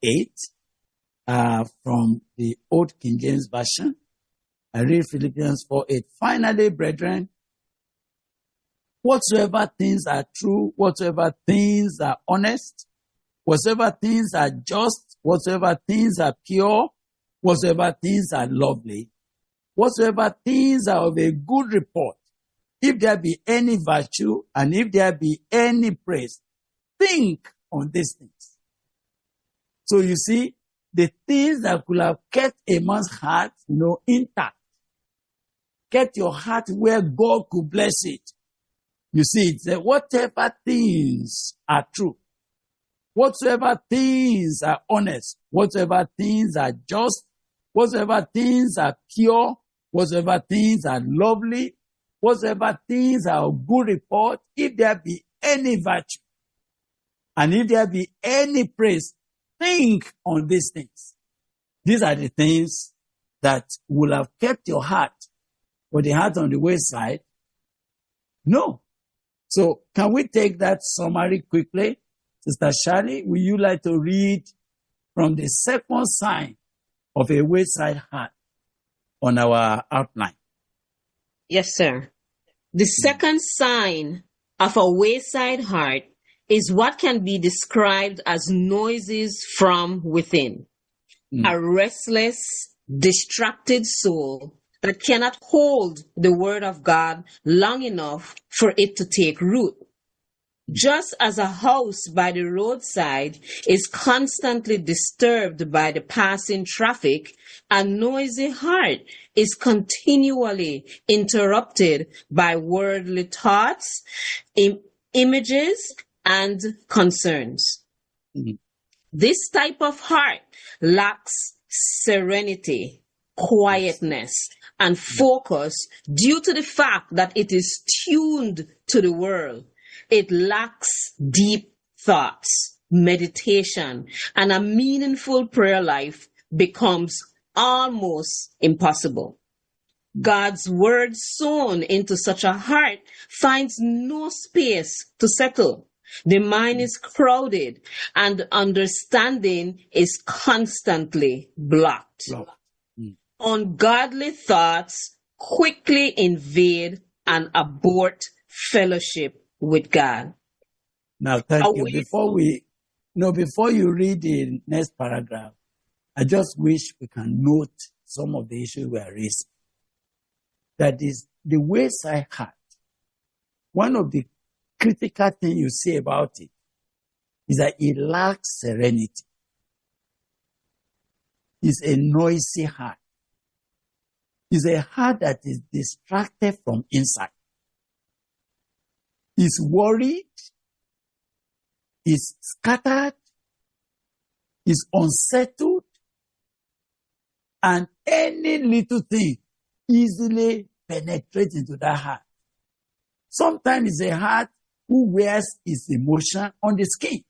4:8 from the Old King James Version. I read Philippians 4:8. Finally, brethren, whatsoever things are true, whatsoever things are honest, whatsoever things are just, whatsoever things are pure, whatsoever things are lovely, whatsoever things are of a good report, if there be any virtue and if there be any praise, think on these things. So you see, the things that could have kept a man's heart, intact, kept your heart where God could bless it. You see, it said, whatever things are true, whatsoever things are honest, whatsoever things are just, whatsoever things are pure, whatsoever things are lovely, whatsoever things are of good report, if there be any virtue, and if there be any praise, think on these things. These are the things that will have kept your heart, or the heart on the wayside. No. So can we take that summary quickly? Sister Shirley, will you like to read from the second sign of a wayside heart on our outline? Yes, sir. The second sign of a wayside heart is what can be described as noises from within. A restless, distracted soul that cannot hold the word of God long enough for it to take root. Just as a house by the roadside is constantly disturbed by the passing traffic, a noisy heart is continually interrupted by worldly thoughts, images, and concerns. This type of heart lacks serenity, quietness, and focus due to the fact that it is tuned to the world. It lacks deep thoughts, meditation, and a meaningful prayer life becomes almost impossible. God's word sown into such a heart finds no space to settle. The mind is crowded and understanding is constantly blocked. Ungodly thoughts quickly invade and abort fellowship with God. Now, thank you. Before you read the next paragraph, I just wish we can note some of the issues we are raising. That is the wayside heart. One of the critical things you say about it is that it lacks serenity. It's a noisy heart. It's a heart that is distracted from inside. It's worried. It's scattered. It's unsettled. And any little thing easily penetrates into that heart. Sometimes it's a heart who wears his emotion on the skin.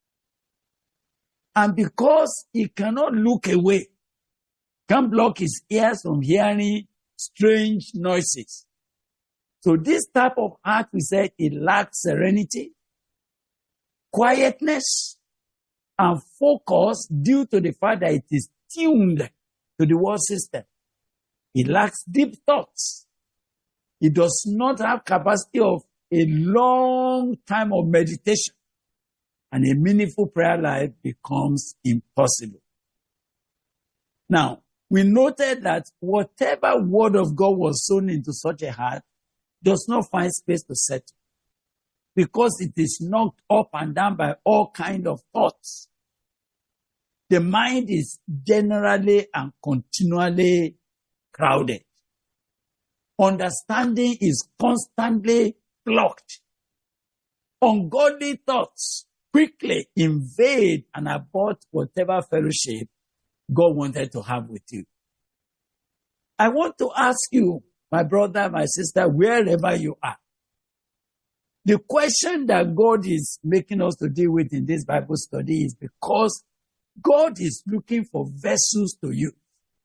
And because he cannot look away, can't block his ears from hearing strange noises. So this type of heart, we said, it lacks serenity, quietness, and focus due to the fact that it is tuned to the world system. It lacks deep thoughts. It does not have capacity of a long time of meditation. And a meaningful prayer life becomes impossible. Now, we noted that whatever word of God was sown into such a heart does not find space to settle, because it is knocked up and down by all kinds of thoughts. The mind is generally and continually crowded. Understanding is constantly blocked. Ungodly thoughts quickly invade and abort whatever fellowship God wanted to have with you. I want to ask you, my brother, my sister, wherever you are, the question that God is making us to deal with in this Bible study is because God is looking for vessels to use.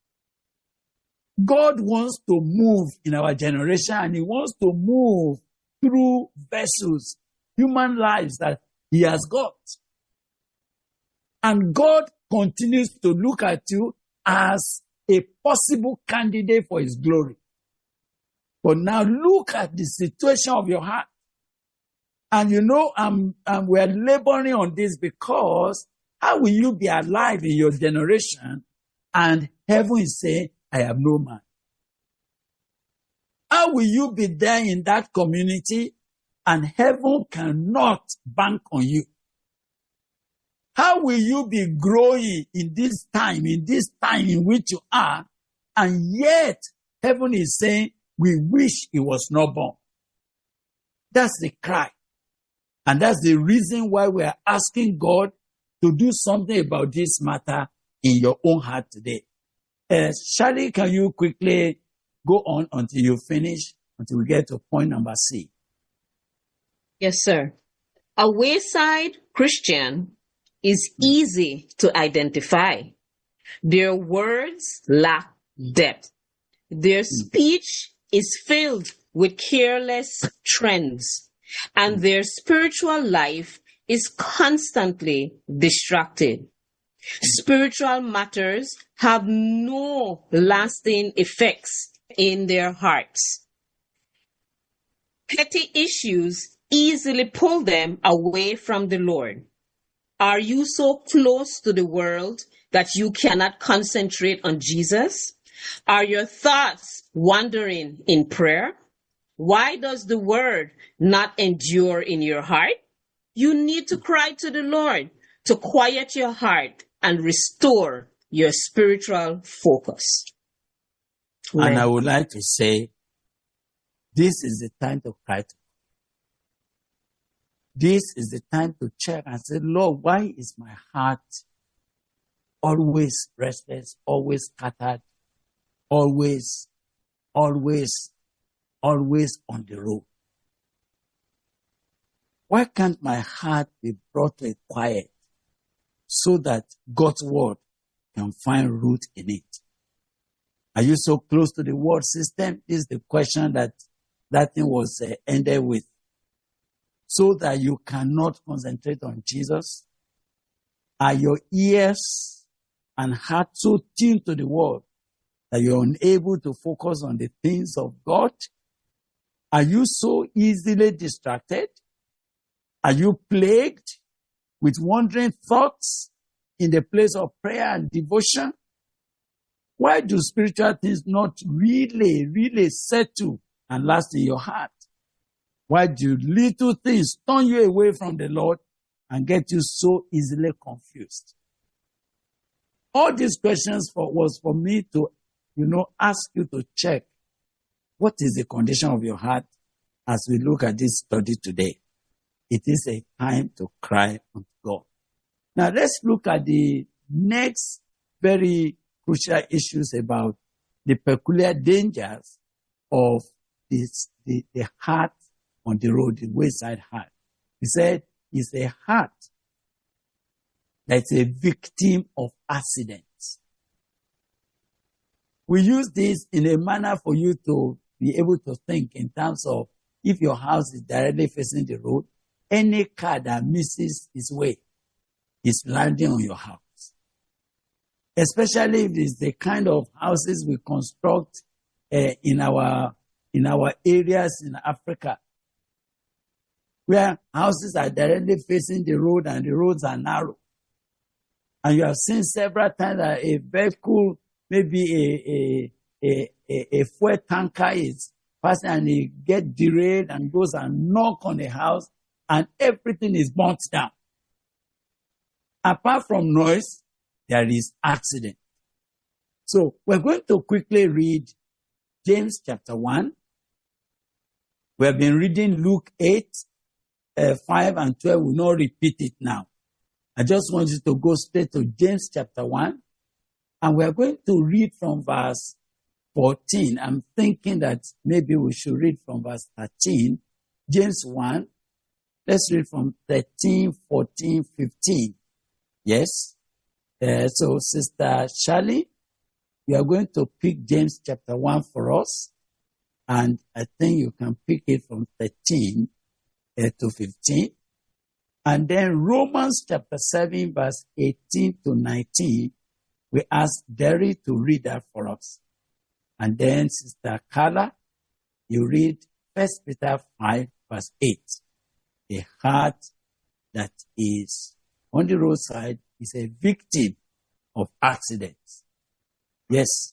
God wants to move in our generation, and He wants to move through vessels, human lives that He has got. And God continues to look at you as a possible candidate for His glory. But now look at the situation of your heart. And we're laboring on this because how will you be alive in your generation and heaven is saying, I have no man? How will you be there in that community and heaven cannot bank on you? How will you be growing in this time in which you are, and yet heaven is saying, we wish he was not born? That's the cry. And that's the reason why we are asking God to do something about this matter in your own heart today. Shally, can you quickly go on until you finish, until we get to point number C? Yes, sir. A wayside Christian is easy to identify. Their words lack depth. Their speech is filled with careless trends, and their spiritual life is constantly distracted. Spiritual matters have no lasting effects in their hearts. Petty issues easily pull them away from the Lord. Are you so close to the world that you cannot concentrate on Jesus? Are your thoughts wandering in prayer? Why does the word not endure in your heart? You need to cry to the Lord to quiet your heart and restore your spiritual focus. And I would like to say, this is the time to cry to God. This is the time to check and say, Lord, why is my heart always restless, always scattered, always on the road? Why can't my heart be brought to a quiet so that God's word can find root in it? Are you so close to the word system? Is the question that thing was ended with. So that you cannot concentrate on Jesus? Are your ears and heart so tuned to the word that you're unable to focus on the things of God? Are you so easily distracted? Are you plagued with wandering thoughts in the place of prayer and devotion? Why do spiritual things not really settle and last in your heart? Why do little things turn you away from the Lord and get you so easily confused? All these questions was for me to, ask you to check what is the condition of your heart as we look at this study today. It is a time to cry unto God. Now let's look at the next very crucial issues about the peculiar dangers of the heart on the road, the wayside heart. He said it's a heart that's a victim of accidents. We use this in a manner for you to be able to think in terms of if your house is directly facing the road, any car that misses its way is landing on your house. Especially if it's the kind of houses we construct in our areas in Africa, where houses are directly facing the road and the roads are narrow. And you have seen several times that a vehicle, maybe a fuel tanker is passing and it gets derailed and goes and knock on a house and everything is burnt down. Apart from noise, there is accident. So we're going to quickly read James chapter 1. We have been reading Luke 8, 5 and 12. We'll not repeat it now. I just want you to go straight to James chapter 1. And we're going to read from verse 14. I'm thinking that maybe we should read from verse 13. James 1. Let's read from 13, 14, 15. Yes? So Sister Shally, you are going to pick James chapter 1 for us. And I think you can pick it from 13 to 15. And then Romans chapter 7, verse 18 to 19. We ask Derry to read that for us. And then Sister Carla, you read 1 Peter 5, verse 8. A heart that is on the roadside is a victim of accidents. Yes.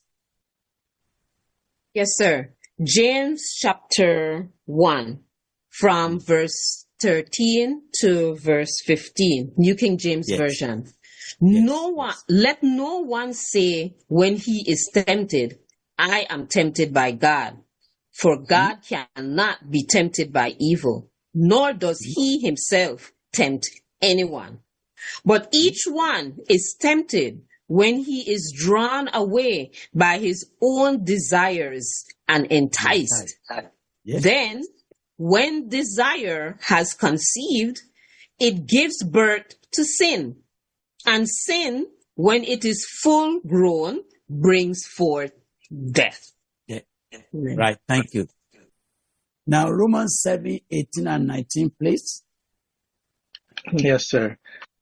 Yes, sir. James chapter 1 from verse 13 to verse 15. New King James Version. Yes. Let no one say when he is tempted, I am tempted by God. For God cannot be tempted by evil, nor does he himself tempt anyone. But each one is tempted when he is drawn away by his own desires and enticed. Yes. Then, when desire has conceived, it gives birth to sin. And sin, when it is full grown, brings forth death. Yeah. Amen. Right. Thank you. Now, Romans 7:18 and 19, please. Yes, sir.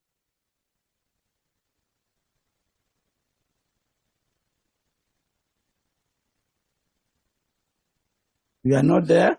You are not there?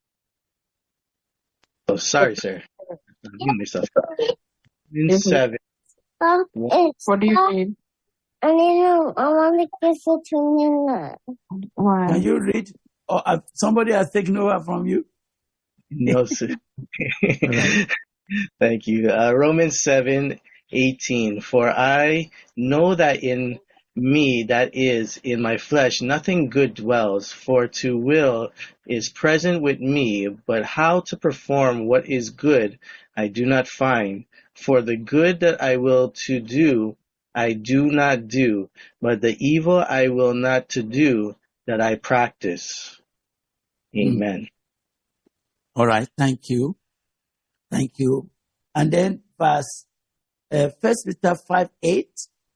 Oh, sorry, sir. I mute myself. In 7. What do you need? I want to kiss it to me. Can Why? you read? Or somebody has taken over from you? No, sir. Right. Thank you. Romans 7:18. For I know that in me, that is, in my flesh, nothing good dwells. For to will is present with me, but how to perform what is good I do not find. For the good that I will to do, I do not do, but the evil I will not to do, that I practice. Amen. All right. Thank you. Thank you. And then verse 1 Peter 5:8.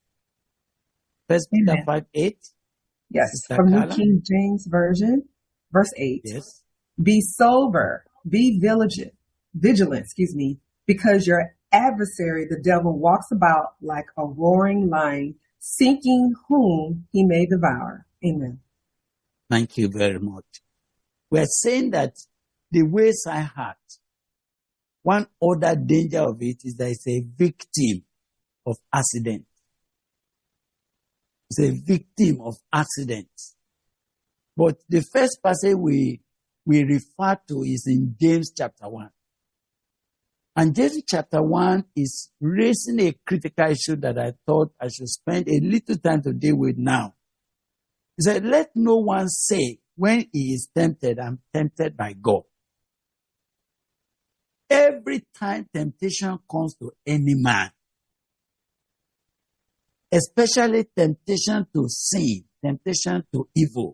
1 Peter Amen. 5:8. Yes, Mr. from New Kala? King James Version, verse 8. Yes. Be sober, be vigilant, because your adversary, the devil, walks about like a roaring lion, seeking whom he may devour. Amen. Thank you very much. We're saying that the wayside heart, one other danger of it is that it's a victim of accident. It's a victim of accidents. But the first passage we refer to is in James chapter 1. And James chapter 1 is raising a critical issue that I thought I should spend a little time to deal with now. He said, let no one say when he is tempted, I'm tempted by God. Every time temptation comes to any man, especially temptation to sin, temptation to evil,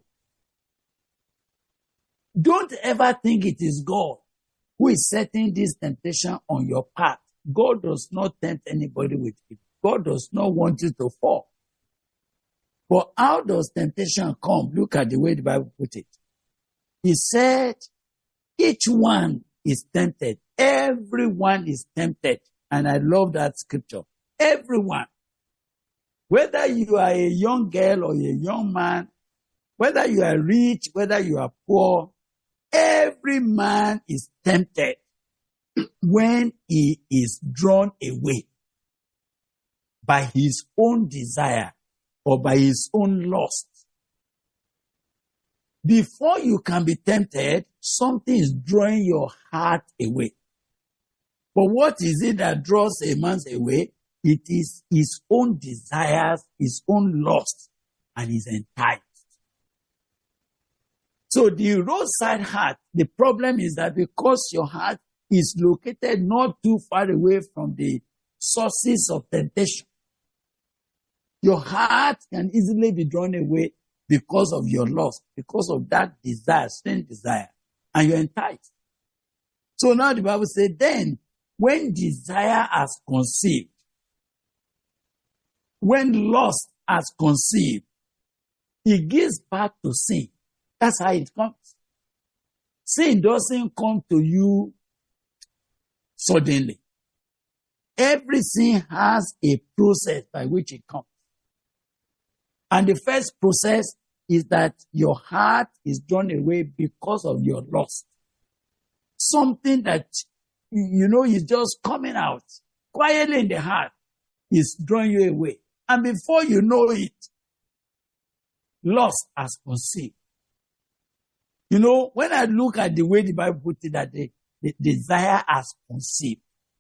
don't ever think it is God who is setting this temptation on your path. God does not tempt anybody with it. God does not want you to fall. But how does temptation come? Look at the way the Bible put it. He said, each one is tempted. Everyone is tempted. And I love that scripture. Everyone. Whether you are a young girl or a young man, whether you are rich, whether you are poor, every man is tempted when he is drawn away by his own desire or by his own lust. Before you can be tempted, something is drawing your heart away. But what is it that draws a man away? It is his own desires, his own lust, and his enticed. So the roadside heart, the problem is that because your heart is located not too far away from the sources of temptation, your heart can easily be drawn away because of your lust, because of that desire, strange desire, and you're enticed. So now the Bible says, then, when desire has conceived, when lust has conceived, it gives birth to sin. That's how it comes. Sin doesn't come to you suddenly. Every sin has a process by which it comes. And the first process is that your heart is drawn away because of your lust. Something that, is just coming out quietly in the heart is drawing you away. And before you know it, lust has conceived. When I look at the way the Bible put it, that the desire has conceived.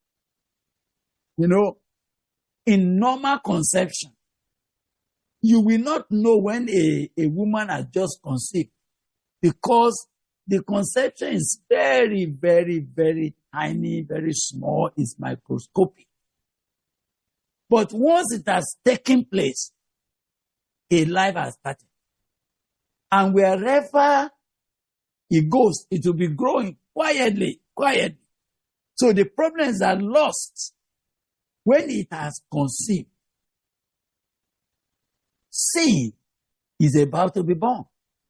In normal conception, you will not know when a woman has just conceived because the conception is very, very, very tiny, very small, it's microscopic. But once it has taken place, a life has started. And wherever it goes, it will be growing quietly. So the problems are lost when it has conceived. Sin is about to be born.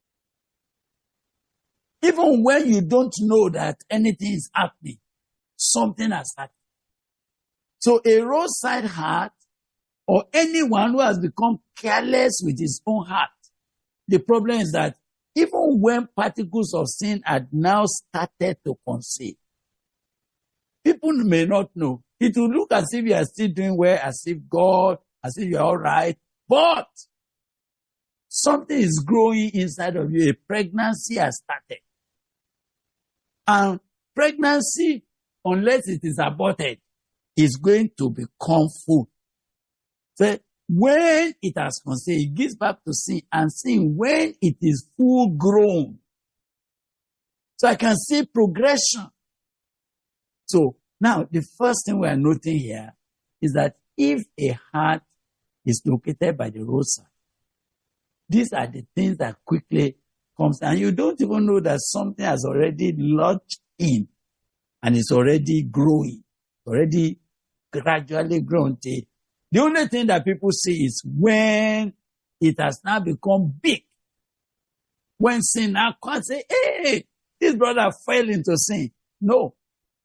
Even when you don't know that anything is happening, something has happened. So a roadside heart, or anyone who has become careless with his own heart, the problem is that even when particles of sin had now started to conceive, people may not know. It will look as if you are still doing well, as if you are all right. But something is growing inside of you. A pregnancy has started. And pregnancy, unless it is aborted, is going to become full. So when it has conceived, it gives back to sin, and sin when it is full grown. So I can see progression. So now the first thing we are noting here is that if a heart is located by the roadside, these are the things that quickly comes, and you don't even know that something has already lodged in and it's already growing, already gradually grown. The only thing that people see is when it has now become big. When sin now comes, say, hey, this brother fell into sin. No.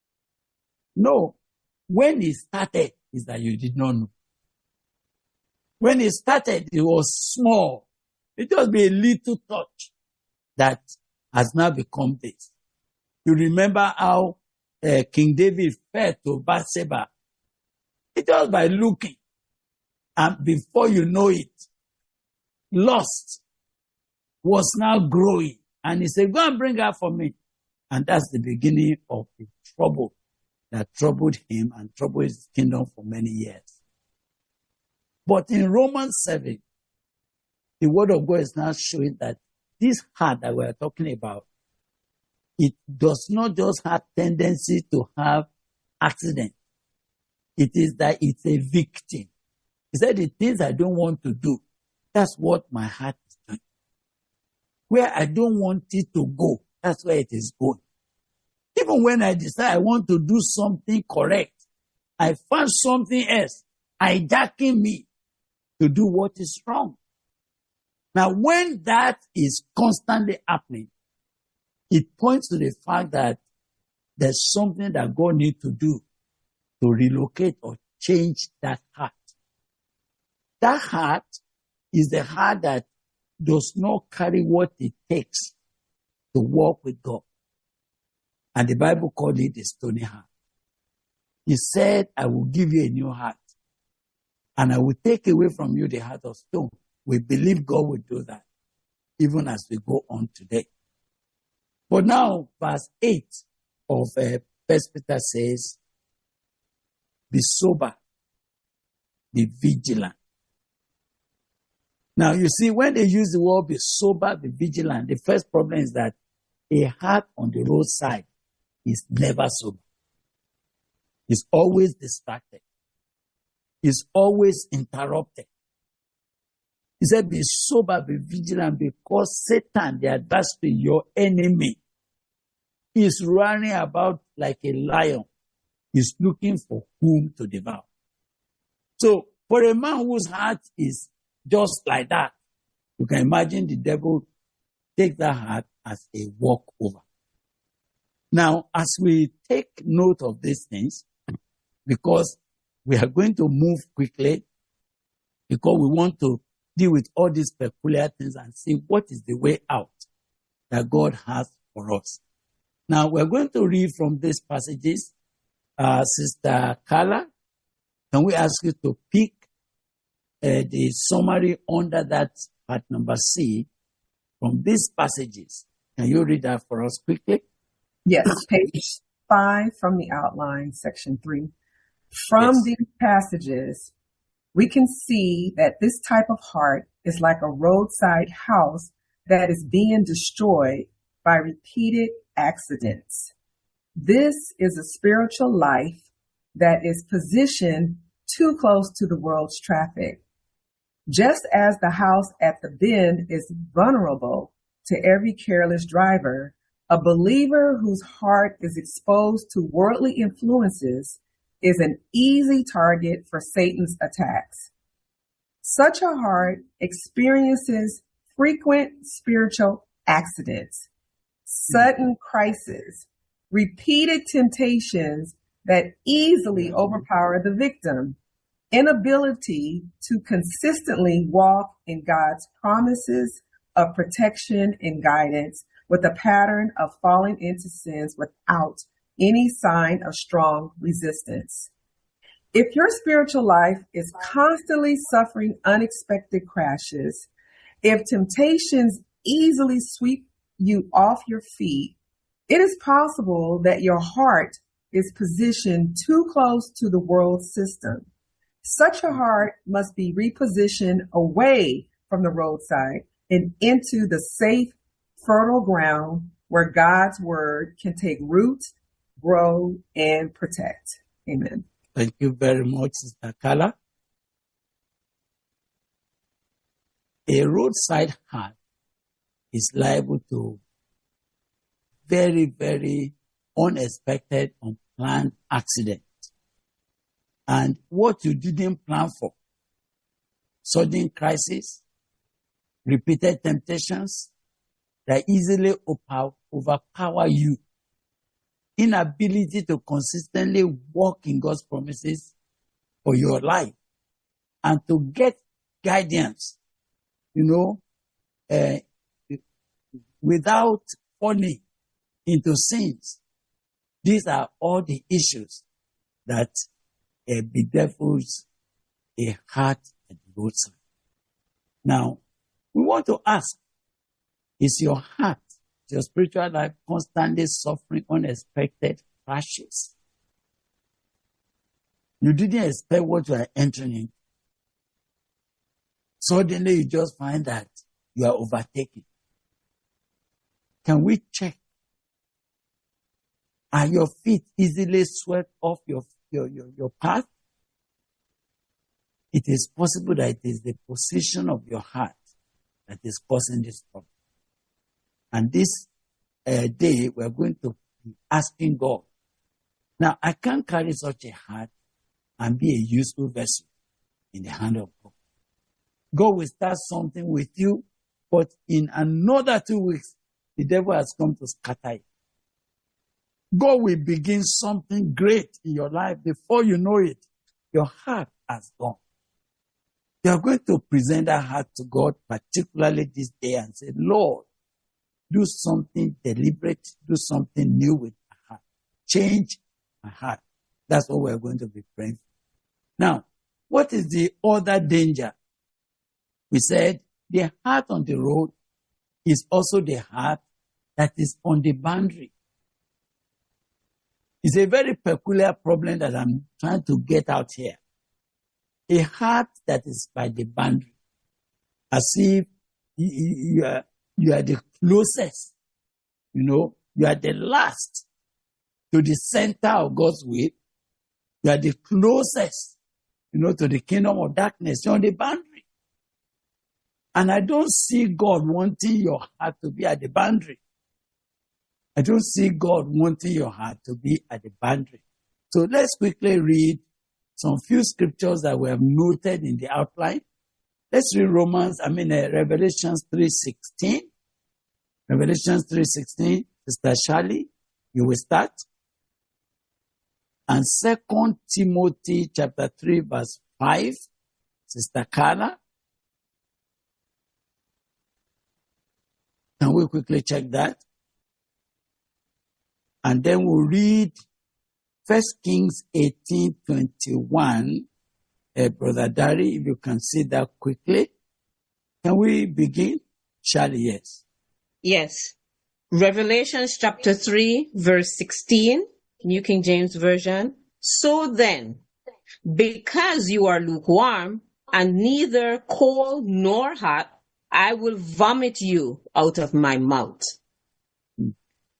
When it started, is that you did not know. When it started, it was small. It just be a little touch that has now become this. You remember how King David fell to Bathsheba. It was by looking. And before you know it, lust was now growing. And he said, go and bring her for me. And that's the beginning of the trouble that troubled him and troubled his kingdom for many years. But in Romans 7, the word of God is now showing that this heart that we are talking about, it does not just have tendency to have accident. It is that it's a victim. He said, the things I don't want to do, that's what my heart is doing. Where I don't want it to go, that's where it is going. Even when I decide I want to do something correct, I find something else hijacking me to do what is wrong. Now, when that is constantly happening, it points to the fact that there's something that God needs to do to relocate or change that heart. That heart is the heart that does not carry what it takes to walk with God. And the Bible called it a stony heart. He said, I will give you a new heart, and I will take away from you the heart of stone. We believe God will do that, even as we go on today. But now, verse 8 of 1 Peter says, be sober, be vigilant. Now, you see, when they use the word be sober, be vigilant, the first problem is that a heart on the roadside is never sober. It's always distracted. It's always interrupted. He said, be sober, be vigilant, because Satan, the adversary, your enemy, is running about like a lion. He's looking for whom to devour. So, for a man whose heart is just like that, you can imagine the devil take that heart as a walkover. Now, as we take note of these things, because we are going to move quickly, because we want to deal with all these peculiar things and see what is the way out that God has for us. Now, we're going to read from these passages. Sister Carla, can we ask you to pick the summary under that part number C from these passages? Can you read that for us quickly? Yes, page 5 from the outline, section 3. From these passages, we can see that this type of heart is like a roadside house that is being destroyed by repeated accidents. This is a spiritual life that is positioned too close to the world's traffic. Just as the house at the bend is vulnerable to every careless driver, a believer whose heart is exposed to worldly influences is an easy target for Satan's attacks. Such a heart experiences frequent spiritual accidents, sudden crises, repeated temptations that easily overpower the victim, inability to consistently walk in God's promises of protection and guidance, with a pattern of falling into sins without any sign of strong resistance. If your spiritual life is constantly suffering unexpected crashes, if temptations easily sweep you off your feet, it is possible that your heart is positioned too close to the world system. Such a heart must be repositioned away from the roadside and into the safe, fertile ground where God's word can take root, grow, and protect. Amen. Thank you very much, Sister Carla. A roadside heart is liable to very, very unexpected, unplanned accident. And what you didn't plan for, sudden crisis, repeated temptations that easily overpower you, inability to consistently walk in God's promises for your life, and to get guidance, without falling into sins. These are all the issues that bedevils a heart at the roadside. Now, we want to ask, is your heart, your spiritual life, constantly suffering unexpected crashes? You didn't expect what you are entering into. Suddenly you just find that you are overtaken. Can we check? Are your feet easily swept off your path? It is possible that it is the position of your heart that is causing this problem. And this day, we're going to be asking God. Now, I can't carry such a heart and be a useful vessel in the hand of God. God will start something with you, but in another 2 weeks, the devil has come to scatter it. God will begin something great in your life. Before you know it, your heart has gone. You are going to present that heart to God, particularly this day, and say, Lord, do something deliberate, do something new with my heart. Change my heart. That's what we're going to be praying for. Now, what is the other danger? We said the heart on the road is also the heart that is on the boundary. It's a very peculiar problem that I'm trying to get out here. A heart that is by the boundary, as if you are the closest, you are the last to the center of God's will. You are the closest, to the kingdom of darkness. You're on the boundary. And I don't see God wanting your heart to be at the boundary. I don't see God wanting your heart to be at the boundary. So let's quickly read some few scriptures that we have noted in the outline. Let's read Revelations 3:16. Revelations 3:16. Sister Charlie, you will start. And 2 Timothy chapter 3 verse 5. Sister Carla. Can we quickly check that? And then we'll read 1 Kings 18:21. Brother Dari, if you can see that quickly. Can we begin? Charlie, yes. Yes. Revelations chapter 3, verse 16, New King James Version. So then, because you are lukewarm and neither cold nor hot, I will vomit you out of my mouth.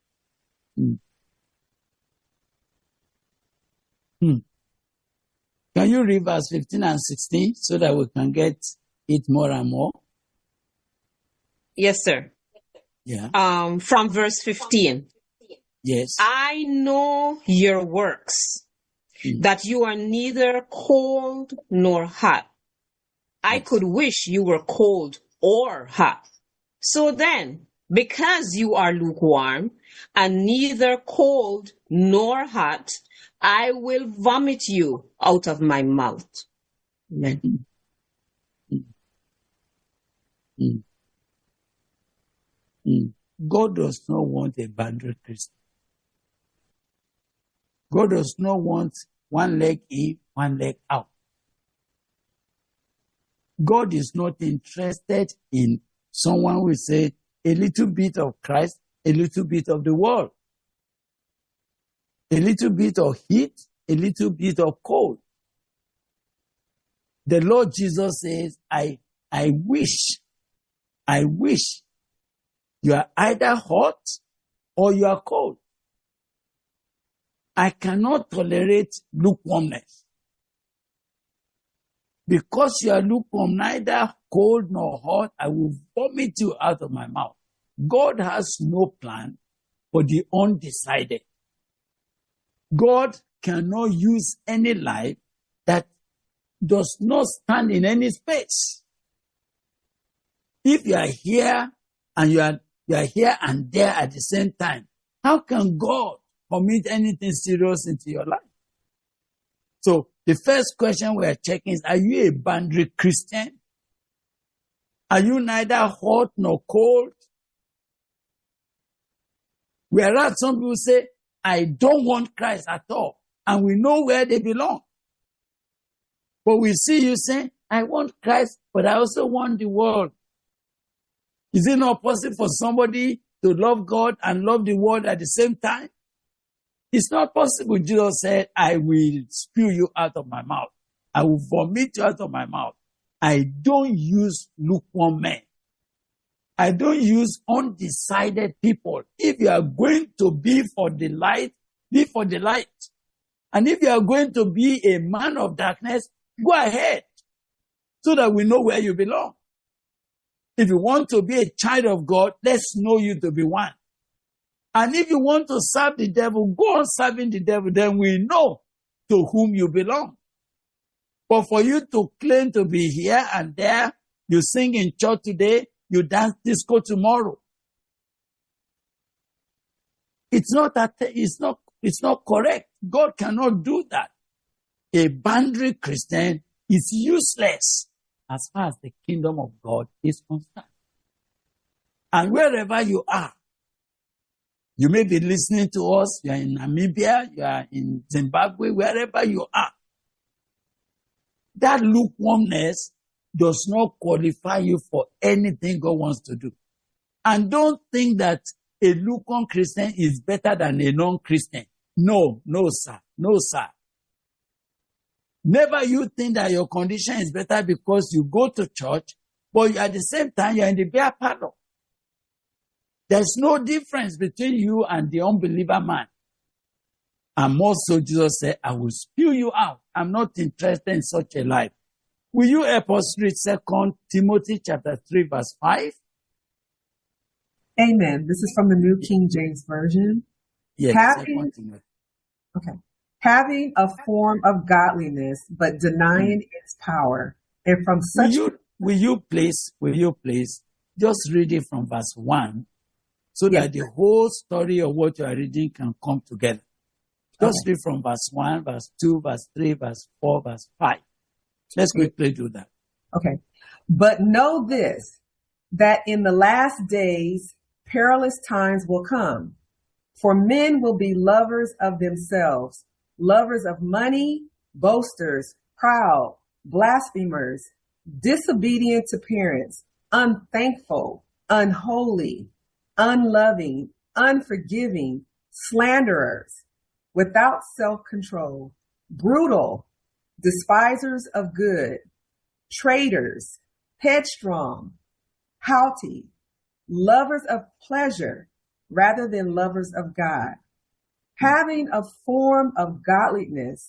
Can Can you read verse 15 and 16 so that we can get it more and more? Yes, sir. Yeah. From verse 15. Yes. I know your works, that you are neither cold nor hot. I Yes. could wish you were cold or hot. So then, because you are lukewarm and neither cold nor hot, I will vomit you out of my mouth. Amen. God does not want a boundary Christian. God does not want one leg in, one leg out. God is not interested in someone who say a little bit of Christ, a little bit of the world. A little bit of heat, a little bit of cold. The Lord Jesus says, I wish you are either hot or you are cold. I cannot tolerate lukewarmness. Because you are lukewarm, neither cold nor hot, I will vomit you out of my mouth. God has no plan for the undecided. God cannot use any life that does not stand in any space. If you are here and you are here and there at the same time, how can God commit anything serious into your life? So the first question we are checking is, are you a boundary Christian? Are you neither hot nor cold? Whereas some people say, I don't want Christ at all. And we know where they belong. But we see you saying, I want Christ, but I also want the world. Is it not possible for somebody to love God and love the world at the same time? It's not possible. Jesus said, I will spew you out of my mouth. I will vomit you out of my mouth. I don't use lukewarm men. I don't use undecided people. If you are going to be for the light, be for the light. And if you are going to be a man of darkness, go ahead so that we know where you belong. If you want to be a child of God, let's know you to be one. And if you want to serve the devil, go on serving the devil, then we know to whom you belong. But for you to claim to be here and there, you sing in church today, you dance disco tomorrow. It's not correct. God cannot do that. A boundary Christian is useless as far as the kingdom of God is concerned. And wherever you are, you may be listening to us, you are in Namibia, you are in Zimbabwe, wherever you are. That lukewarmness does not qualify you for anything God wants to do. And don't think that a lukewarm Christian is better than a non-Christian. No, sir. No, sir. Never you think that your condition is better because you go to church, but at the same time you're in the beer parlor. There's no difference between you and the unbeliever man. And more so, Jesus said, I will spew you out. I'm not interested in such a life. Will you help us read 2 Timothy chapter 3, verse 5? Amen. This is from the New King James Version. Yes, Having a form of godliness, but denying its power. And from such... Will you please just read it from verse 1 so that the whole story of what you are reading can come together. Just read from verse 1, verse 2, verse 3, verse 4, verse 5. Let's quickly do that. Okay. But know this, that in the last days, perilous times will come. For men will be lovers of themselves, lovers of money, boasters, proud, blasphemers, disobedient to parents, unthankful, unholy, unloving, unforgiving, slanderers, without self-control, brutal, despisers of good, traitors, headstrong, haughty, lovers of pleasure rather than lovers of God, having a form of godliness,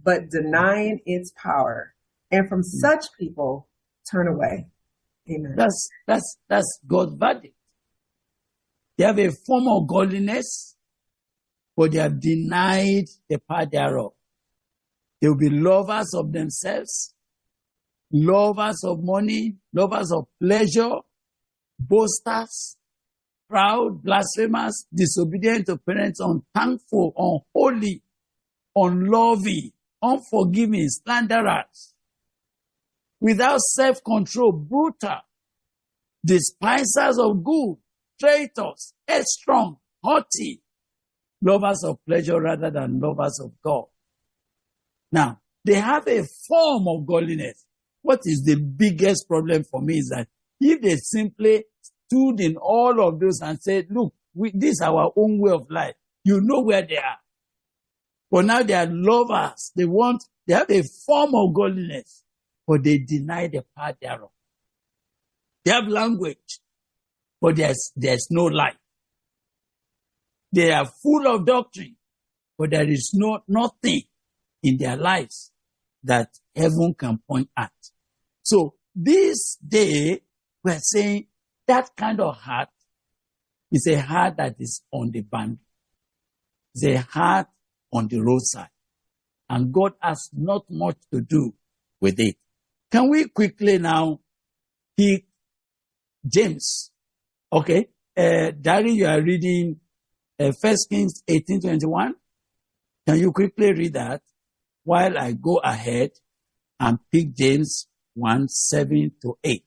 but denying its power. And from such people, turn away. Amen. That's God's verdict. They have a form of godliness, but they have denied the power thereof. They will be lovers of themselves, lovers of money, lovers of pleasure, boasters, proud, blasphemers, disobedient to parents, unthankful, unholy, unloving, unforgiving, slanderers, without self-control, brutal, despisers of good, traitors, headstrong, haughty, lovers of pleasure rather than lovers of God. Now, they have a form of godliness. What is the biggest problem for me is that if they simply stood in all of those and said, look, this is our own way of life, you know where they are. But now they are lovers. They have a form of godliness, but they deny the power thereof. They have language, but there's no life. They are full of doctrine, but there is nothing in their lives that heaven can point at. So this day, we're saying that kind of heart is a heart that is on the boundary. It's a heart on the roadside. And God has not much to do with it. Can we quickly now pick James? Okay. Daddy, you are reading 1 Kings 18:21. Can you quickly read that while I go ahead and pick James 1:7-8?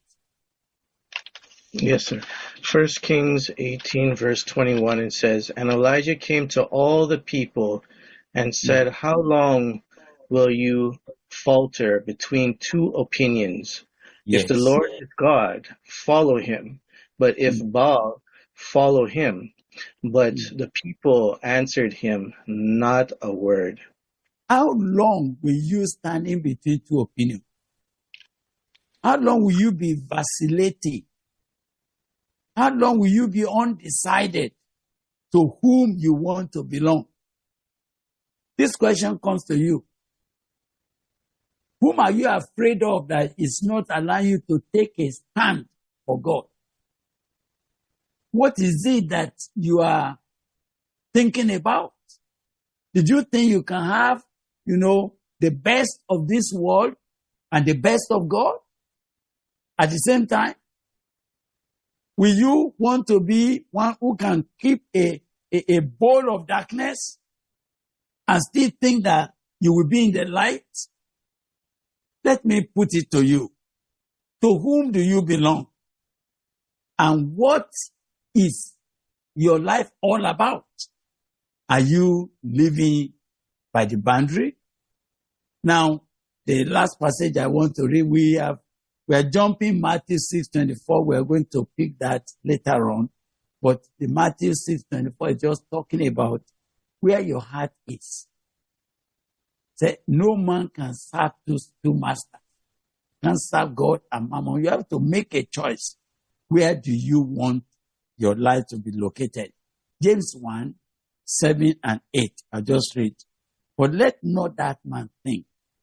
Yes, sir. 1 Kings 18, verse 21, it says, And Elijah came to all the people and said, How long will you falter between two opinions? Yes. If the Lord is God, follow him. But if Baal, follow him. But the people answered him not a word. How long will you stand in between two opinions? How long will you be vacillating? How long will you be undecided to whom you want to belong? This question comes to you. Whom are you afraid of that is not allowing you to take a stand for God? What is it that you are thinking about? Did you think you can have, the best of this world and the best of God at the same time? Will you want to be one who can keep a bowl of darkness and still think that you will be in the light? Let me put it to you. To whom do you belong? And what is your life all about? Are you living by the boundary? Now, the last passage I want to read, we are jumping Matthew 6:24. We are going to pick that later on. But the Matthew 6:24 is just talking about where your heart is. Say, no man can serve two masters. You can't serve God and Mammon. You have to make a choice. Where do you want your life to be located? James 1:7-8. I'll just read. But let not that man think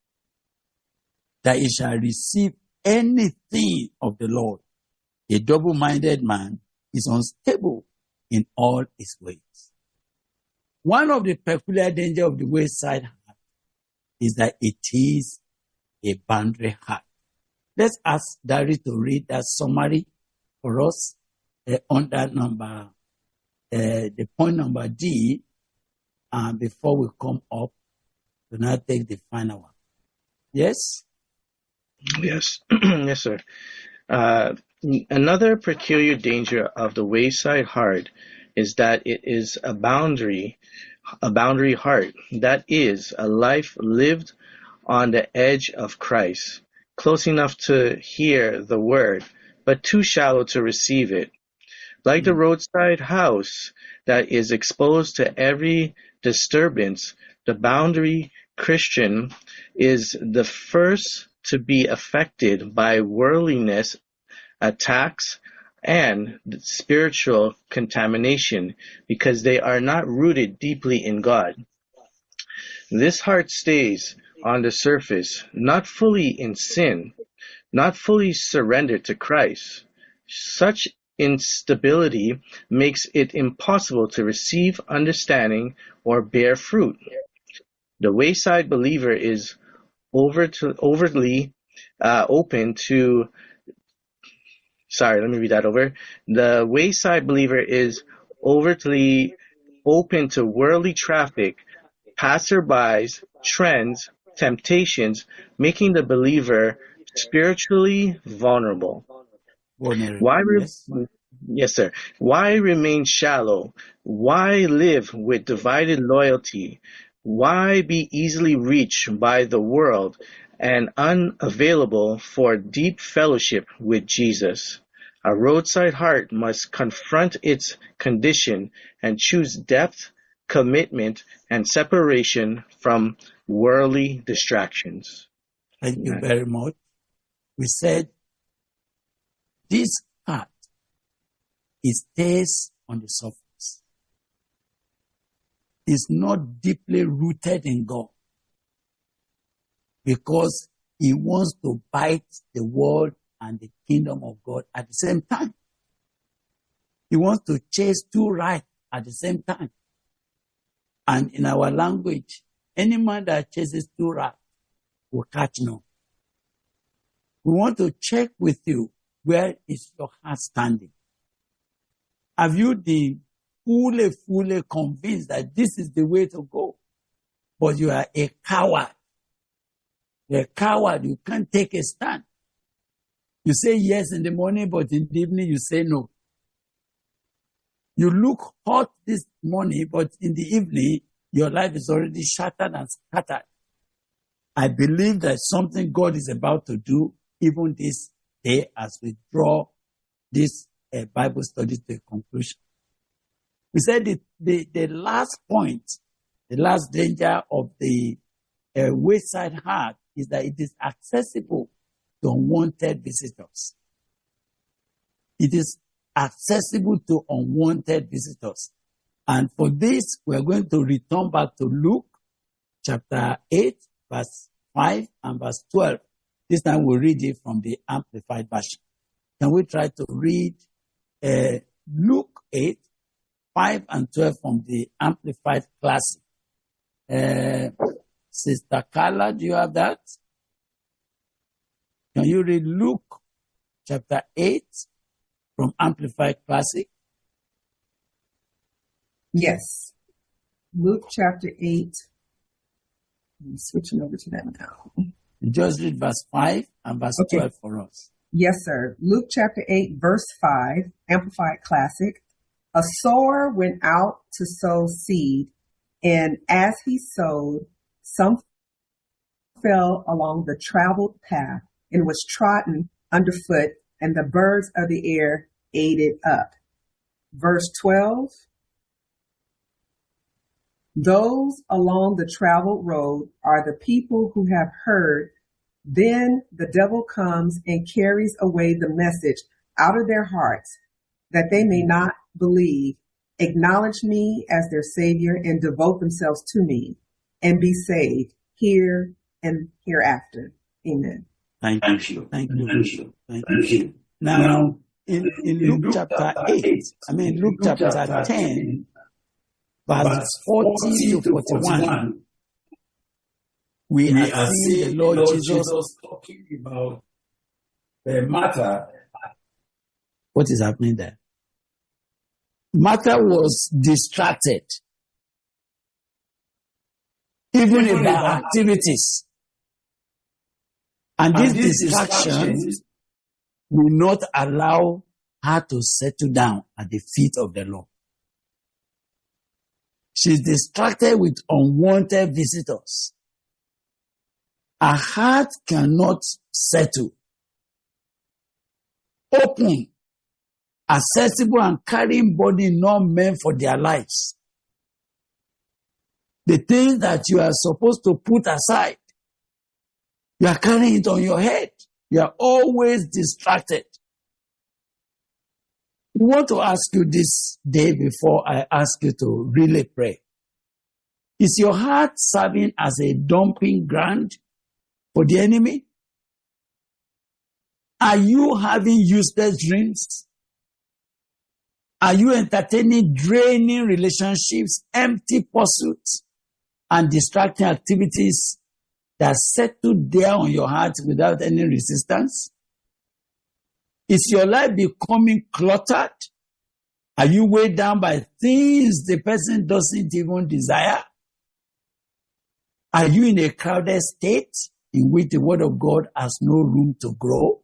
that he shall receive anything of the Lord. A double-minded man is unstable in all his ways. One of the peculiar dangers of the wayside heart is that it is a boundary heart. Let's ask Dari to read that summary for us under the point number D, before we come up to now take the final one. Yes? Yes, yes, sir. Another peculiar danger of the wayside heart is that it is a boundary heart. That is, a life lived on the edge of Christ, close enough to hear the word, but too shallow to receive it. Like the roadside house that is exposed to every disturbance, the boundary Christian is the first to be affected by worldliness, attacks, and spiritual contamination because they are not rooted deeply in God. This heart stays on the surface, not fully in sin, not fully surrendered to Christ. Such instability makes it impossible to receive understanding or bear fruit. The wayside believer is overtly open to. Sorry, let me read that over. The wayside believer is overtly open to worldly traffic, passerbys, trends, temptations, making the believer spiritually vulnerable. Yes, sir. Why remain shallow? Why live with divided loyalty? Why be easily reached by the world and unavailable for deep fellowship with Jesus? A roadside heart must confront its condition and choose depth, commitment, and separation from worldly distractions. Thank you very much. We said this heart, it stays on the surface. It's not deeply rooted in God because he wants to bite the world and the kingdom of God at the same time. He wants to chase two right at the same time. And in our language, any man that chases two right will catch none. We want to check with you, where is your heart standing? Have you been fully convinced that this is the way to go? But you are a coward. You're a coward. You can't take a stand. You say yes in the morning, but in the evening you say no. You look hot this morning, but in the evening, your life is already shattered and scattered. I believe that something God is about to do even this day as we draw this Bible study to a conclusion. We said the last point, the last danger of the wayside heart is that it is accessible to unwanted visitors. It is accessible to unwanted visitors. And for this, we're going to return back to Luke chapter 8, verse 5 and verse 12. This time we'll read it from the Amplified Version. Can we try to read Luke 8, 5 and 12 from the Amplified Classic? Sister Carla, do you have that? Can you read Luke chapter 8 from Amplified Classic? Yes. Luke chapter 8. I'm switching over to that now. Just read verse 5 and verse 12 for us. Yes, sir. Luke chapter 8, verse 5, Amplified Classic. A sower went out to sow seed, and as he sowed, some fell along the traveled path and was trodden underfoot, and the birds of the air ate it up. Verse 12. Those along the traveled road are the people who have heard. Then the devil comes and carries away the message out of their hearts, that they may not believe, acknowledge me as their Savior, and devote themselves to me, and be saved here and hereafter. Amen. Thank you. Thank you. Now, in Luke chapter 8, Luke chapter 10, verse 40 to 41, we are seeing the Lord Jesus talking about Martha. What is happening there? Martha was distracted, even about activities. And this distraction will not allow her to settle down at the feet of the Lord. She's distracted with unwanted visitors. Her heart cannot settle. Open, accessible, and carrying body not meant for their lives. The things that you are supposed to put aside, you are carrying it on your head. You are always distracted. I want to ask you this day before I ask you to really pray. Is your heart serving as a dumping ground for the enemy? Are you having useless dreams? Are you entertaining draining relationships, empty pursuits, and distracting activities that settle there on your heart without any resistance? Is your life becoming cluttered? Are you weighed down by things the person doesn't even desire? Are you in a crowded state in which the word of God has no room to grow?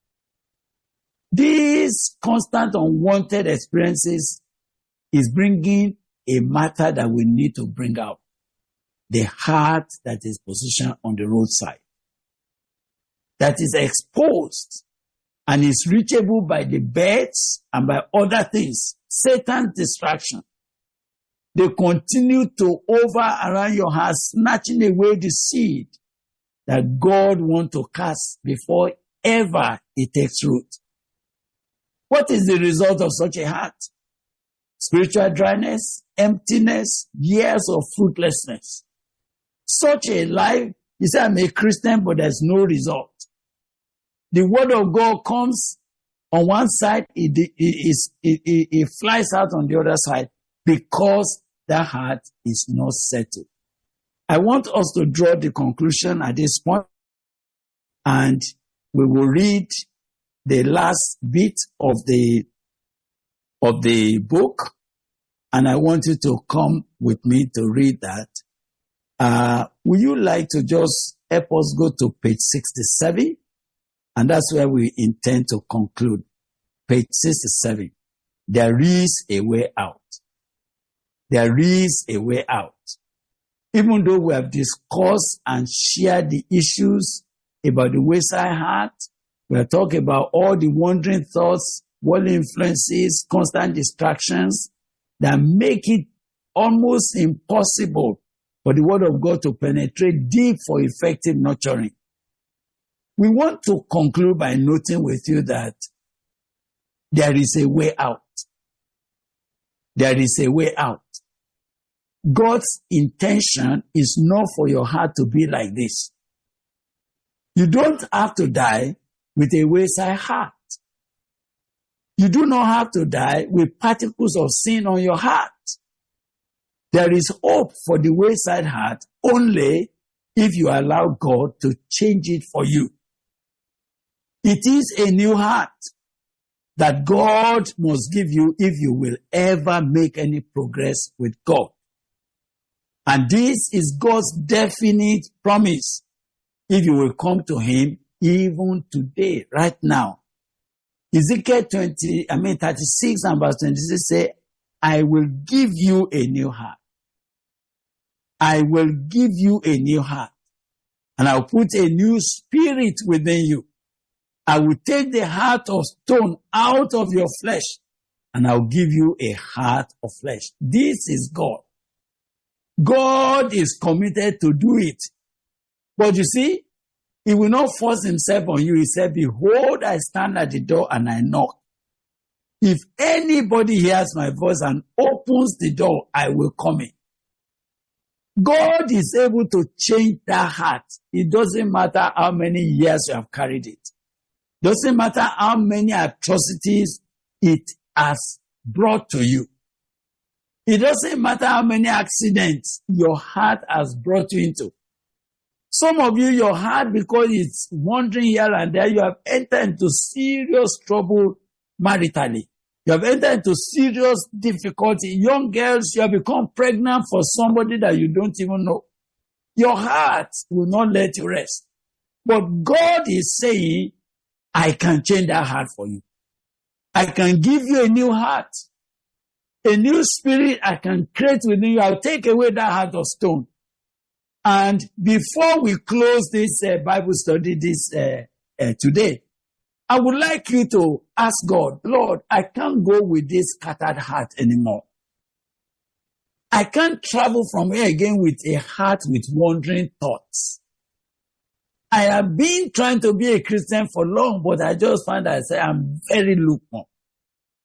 These constant unwanted experiences is bringing a matter that we need to bring out. The heart that is positioned on the roadside, that is exposed and is reachable by the birds and by other things, Satan's distraction. They continue to hover around your heart, snatching away the seed that God wants to cast before ever it takes root. What is the result of such a heart? Spiritual dryness, emptiness, years of fruitlessness. Such a life, you say, I'm a Christian, but there's no result. The word of God comes on one side, it flies out on the other side because that heart is not settled. I want us to draw the conclusion at this point, and we will read the last bit of the book, and I want you to come with me to read that. Would you like to just help us go to page 67? And that's where we intend to conclude. Page 67. There is a way out. There is a way out. Even though we have discussed and shared the issues about the wayside heart, we are talking about all the wandering thoughts, worldly influences, constant distractions that make it almost impossible for the word of God to penetrate deep for effective nurturing. We want to conclude by noting with you that there is a way out. There is a way out. God's intention is not for your heart to be like this. You don't have to die with a wayside heart. You do not have to die with particles of sin on your heart. There is hope for the wayside heart only if you allow God to change it for you. It is a new heart that God must give you if you will ever make any progress with God. And this is God's definite promise if you will come to Him even today, right now. Ezekiel 36 and verse 26 say, I will give you a new heart. I will give you a new heart. And I'll put a new spirit within you. I will take the heart of stone out of your flesh, and I'll give you a heart of flesh. This is God. God is committed to do it. But you see, He will not force Himself on you. He said, behold, I stand at the door and I knock. If anybody hears my voice and opens the door, I will come in. God is able to change that heart. It doesn't matter how many years you have carried it. Doesn't matter how many atrocities it has brought to you. It doesn't matter how many accidents your heart has brought you into. Some of you, your heart, because it's wandering here and there, you have entered into serious trouble maritally. You have entered into serious difficulty. Young girls, you have become pregnant for somebody that you don't even know. Your heart will not let you rest. But God is saying, I can change that heart for you. I can give you a new heart. A new spirit I can create within you. I'll take away that heart of stone. And before we close this Bible study today, I would like you to ask God, Lord, I can't go with this scattered heart anymore. I can't travel from here again with a heart with wandering thoughts. I have been trying to be a Christian for long, but I just find that I'm very lukewarm.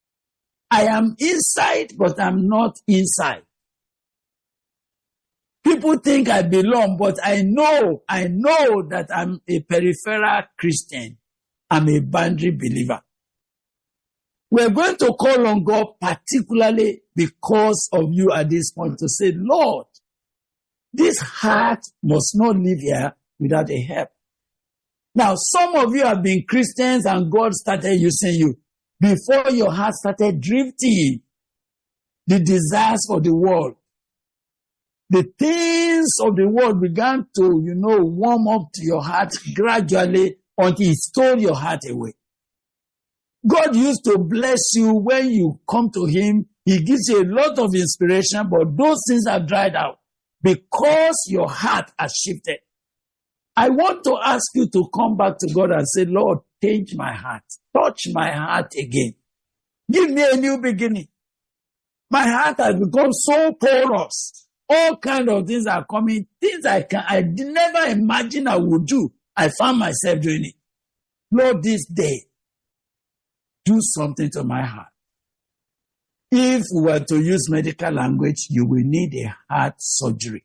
I am inside, but I'm not inside. People think I belong, but I know that I'm a peripheral Christian. I'm a boundary believer. We're going to call on God particularly because of you at this point to say, Lord, this heart must not live here without a help. Now, some of you have been Christians and God started using you before your heart started drifting. The desires for the world, the things of the world began to, warm up to your heart gradually until it stole your heart away. God used to bless you when you come to him. He gives you a lot of inspiration, but those things have dried out because your heart has shifted. I want to ask you to come back to God and say, Lord, change my heart. Touch my heart again. Give me a new beginning. My heart has become so porous. All kinds of things are coming. Things I never imagined I would do. I found myself doing it. Lord, this day, do something to my heart. If we were to use medical language, you will need a heart surgery,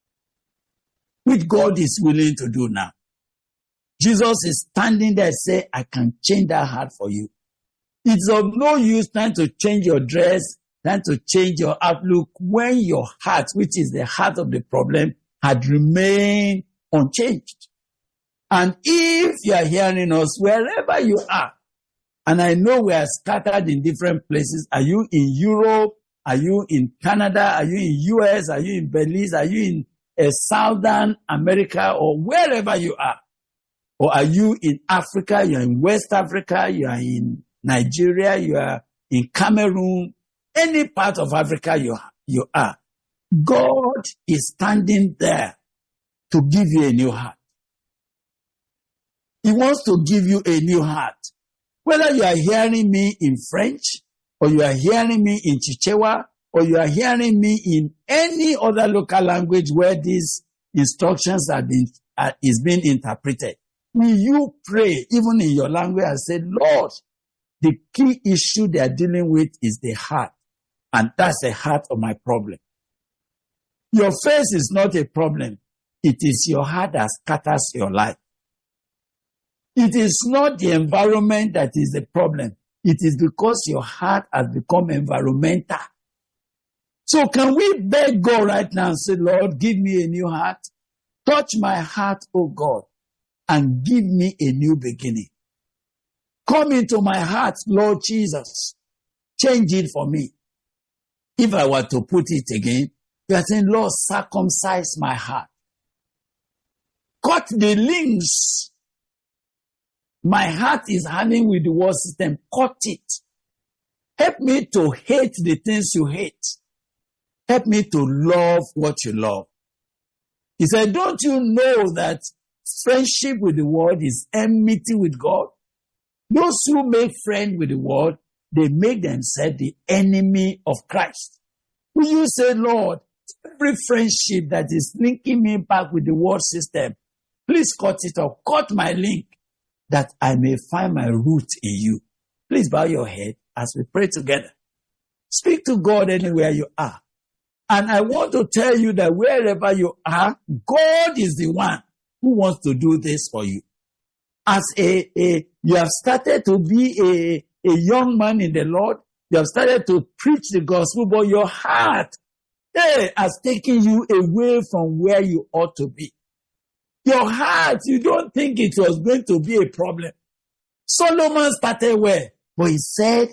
which God is willing to do now. Jesus is standing there and saying, I can change that heart for you. It's of no use trying to change your dress, trying to change your outlook when your heart, which is the heart of the problem, had remained unchanged. And if you are hearing us, wherever you are, and I know we are scattered in different places. Are you in Europe? Are you in Canada? Are you in US? Are you in Belize? Are you in Southern America or wherever you are? Or are you in Africa? You are in West Africa? You are in Nigeria? You are in Cameroon? Any part of Africa you are. God is standing there to give you a new heart. He wants to give you a new heart. Whether you are hearing me in French, or you are hearing me in Chichewa, or you are hearing me in any other local language where these instructions is being interpreted, will you pray even in your language and say, Lord, the key issue they are dealing with is the heart, and that's the heart of my problem. Your face is not a problem. It is your heart that scatters your life. It is not the environment that is the problem. It is because your heart has become environmental. So can we beg God right now and say, Lord, give me a new heart. Touch my heart, oh God, and give me a new beginning. Come into my heart, Lord Jesus. Change it for me. If I were to put it again, you are saying, Lord, circumcise my heart. Cut the links my heart is having with the world system. Cut it. Help me to hate the things you hate. Help me to love what you love. He said, don't you know that friendship with the world is enmity with God? Those who make friends with the world, they make themselves the enemy of Christ. Will you say, Lord, every friendship that is linking me back with the world system, please cut it off. Cut my link, that I may find my root in you. Please bow your head as we pray together. Speak to God anywhere you are. And I want to tell you that wherever you are, God is the one who wants to do this for you. As you have started to be a young man in the Lord, you have started to preach the gospel, but your heart has taken you away from where you ought to be. Your heart, you don't think it was going to be a problem. Solomon started well, but he said,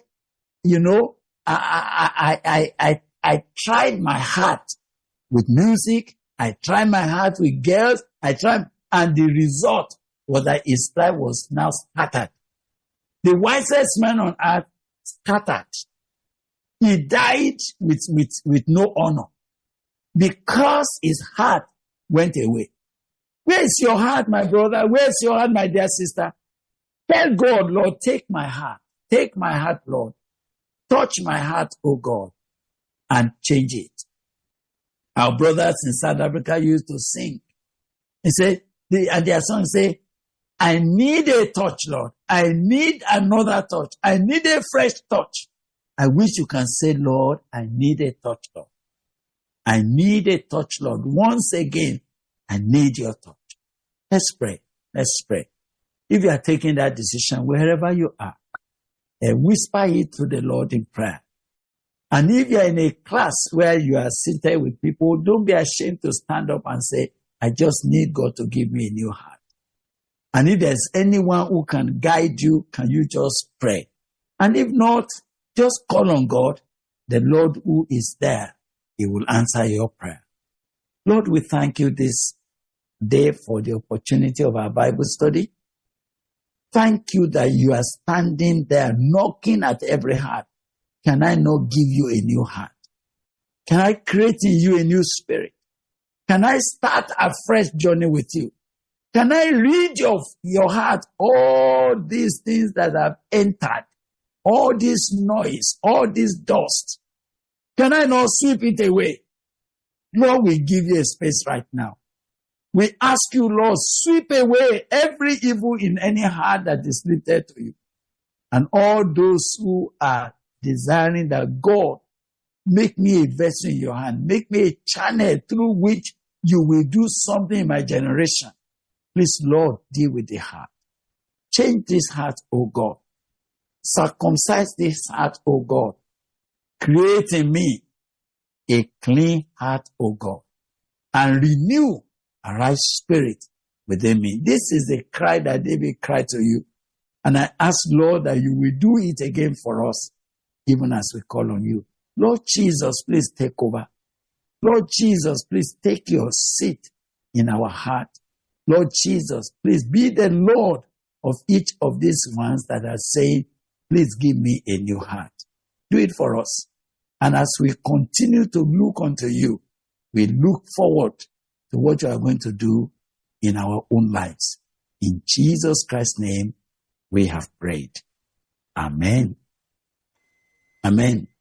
I tried my heart with music. I tried my heart with girls. And the result was that his life was now scattered. The wisest man on earth scattered. He died with no honor because his heart went away. Where is your heart, my brother? Where is your heart, my dear sister? Tell God, Lord, take my heart. Take my heart, Lord. Touch my heart, oh God, and change it. Our brothers in South Africa used to sing. He said, and their song say, I need a touch, Lord. I need another touch. I need a fresh touch. I wish you can say, Lord, I need a touch, Lord. I need a touch, Lord. Once again, I need your touch. Let's pray. Let's pray. If you are taking that decision, wherever you are, whisper it to the Lord in prayer. And if you are in a class where you are seated with people, don't be ashamed to stand up and say, I just need God to give me a new heart. And if there's anyone who can guide you, can you just pray? And if not, just call on God. The Lord who is there, He will answer your prayer. Lord, we thank you this day for the opportunity of our Bible study. Thank you that you are standing there knocking at every heart. Can I not give you a new heart? Can I create in you a new spirit? Can I start a fresh journey with you? Can I read your heart all these things that have entered, all this noise, all this dust? Can I not sweep it away? Lord, we give you a space right now. We ask you, Lord, sweep away every evil in any heart that is lifted to you. And all those who are desiring that God, make me a vessel in your hand, make me a channel through which you will do something in my generation. Please, Lord, deal with the heart. Change this heart, O God. Circumcise this heart, O God. Create in me a clean heart, O God. And renew a right spirit within me. This is the cry that David cried to you. And I ask, Lord, that you will do it again for us, even as we call on you. Lord Jesus, please take over. Lord Jesus, please take your seat in our heart. Lord Jesus, please be the Lord of each of these ones that are saying, please give me a new heart. Do it for us. And as we continue to look unto you, we look forward to what you are going to do in our own lives. In Jesus Christ's name, we have prayed. Amen. Amen.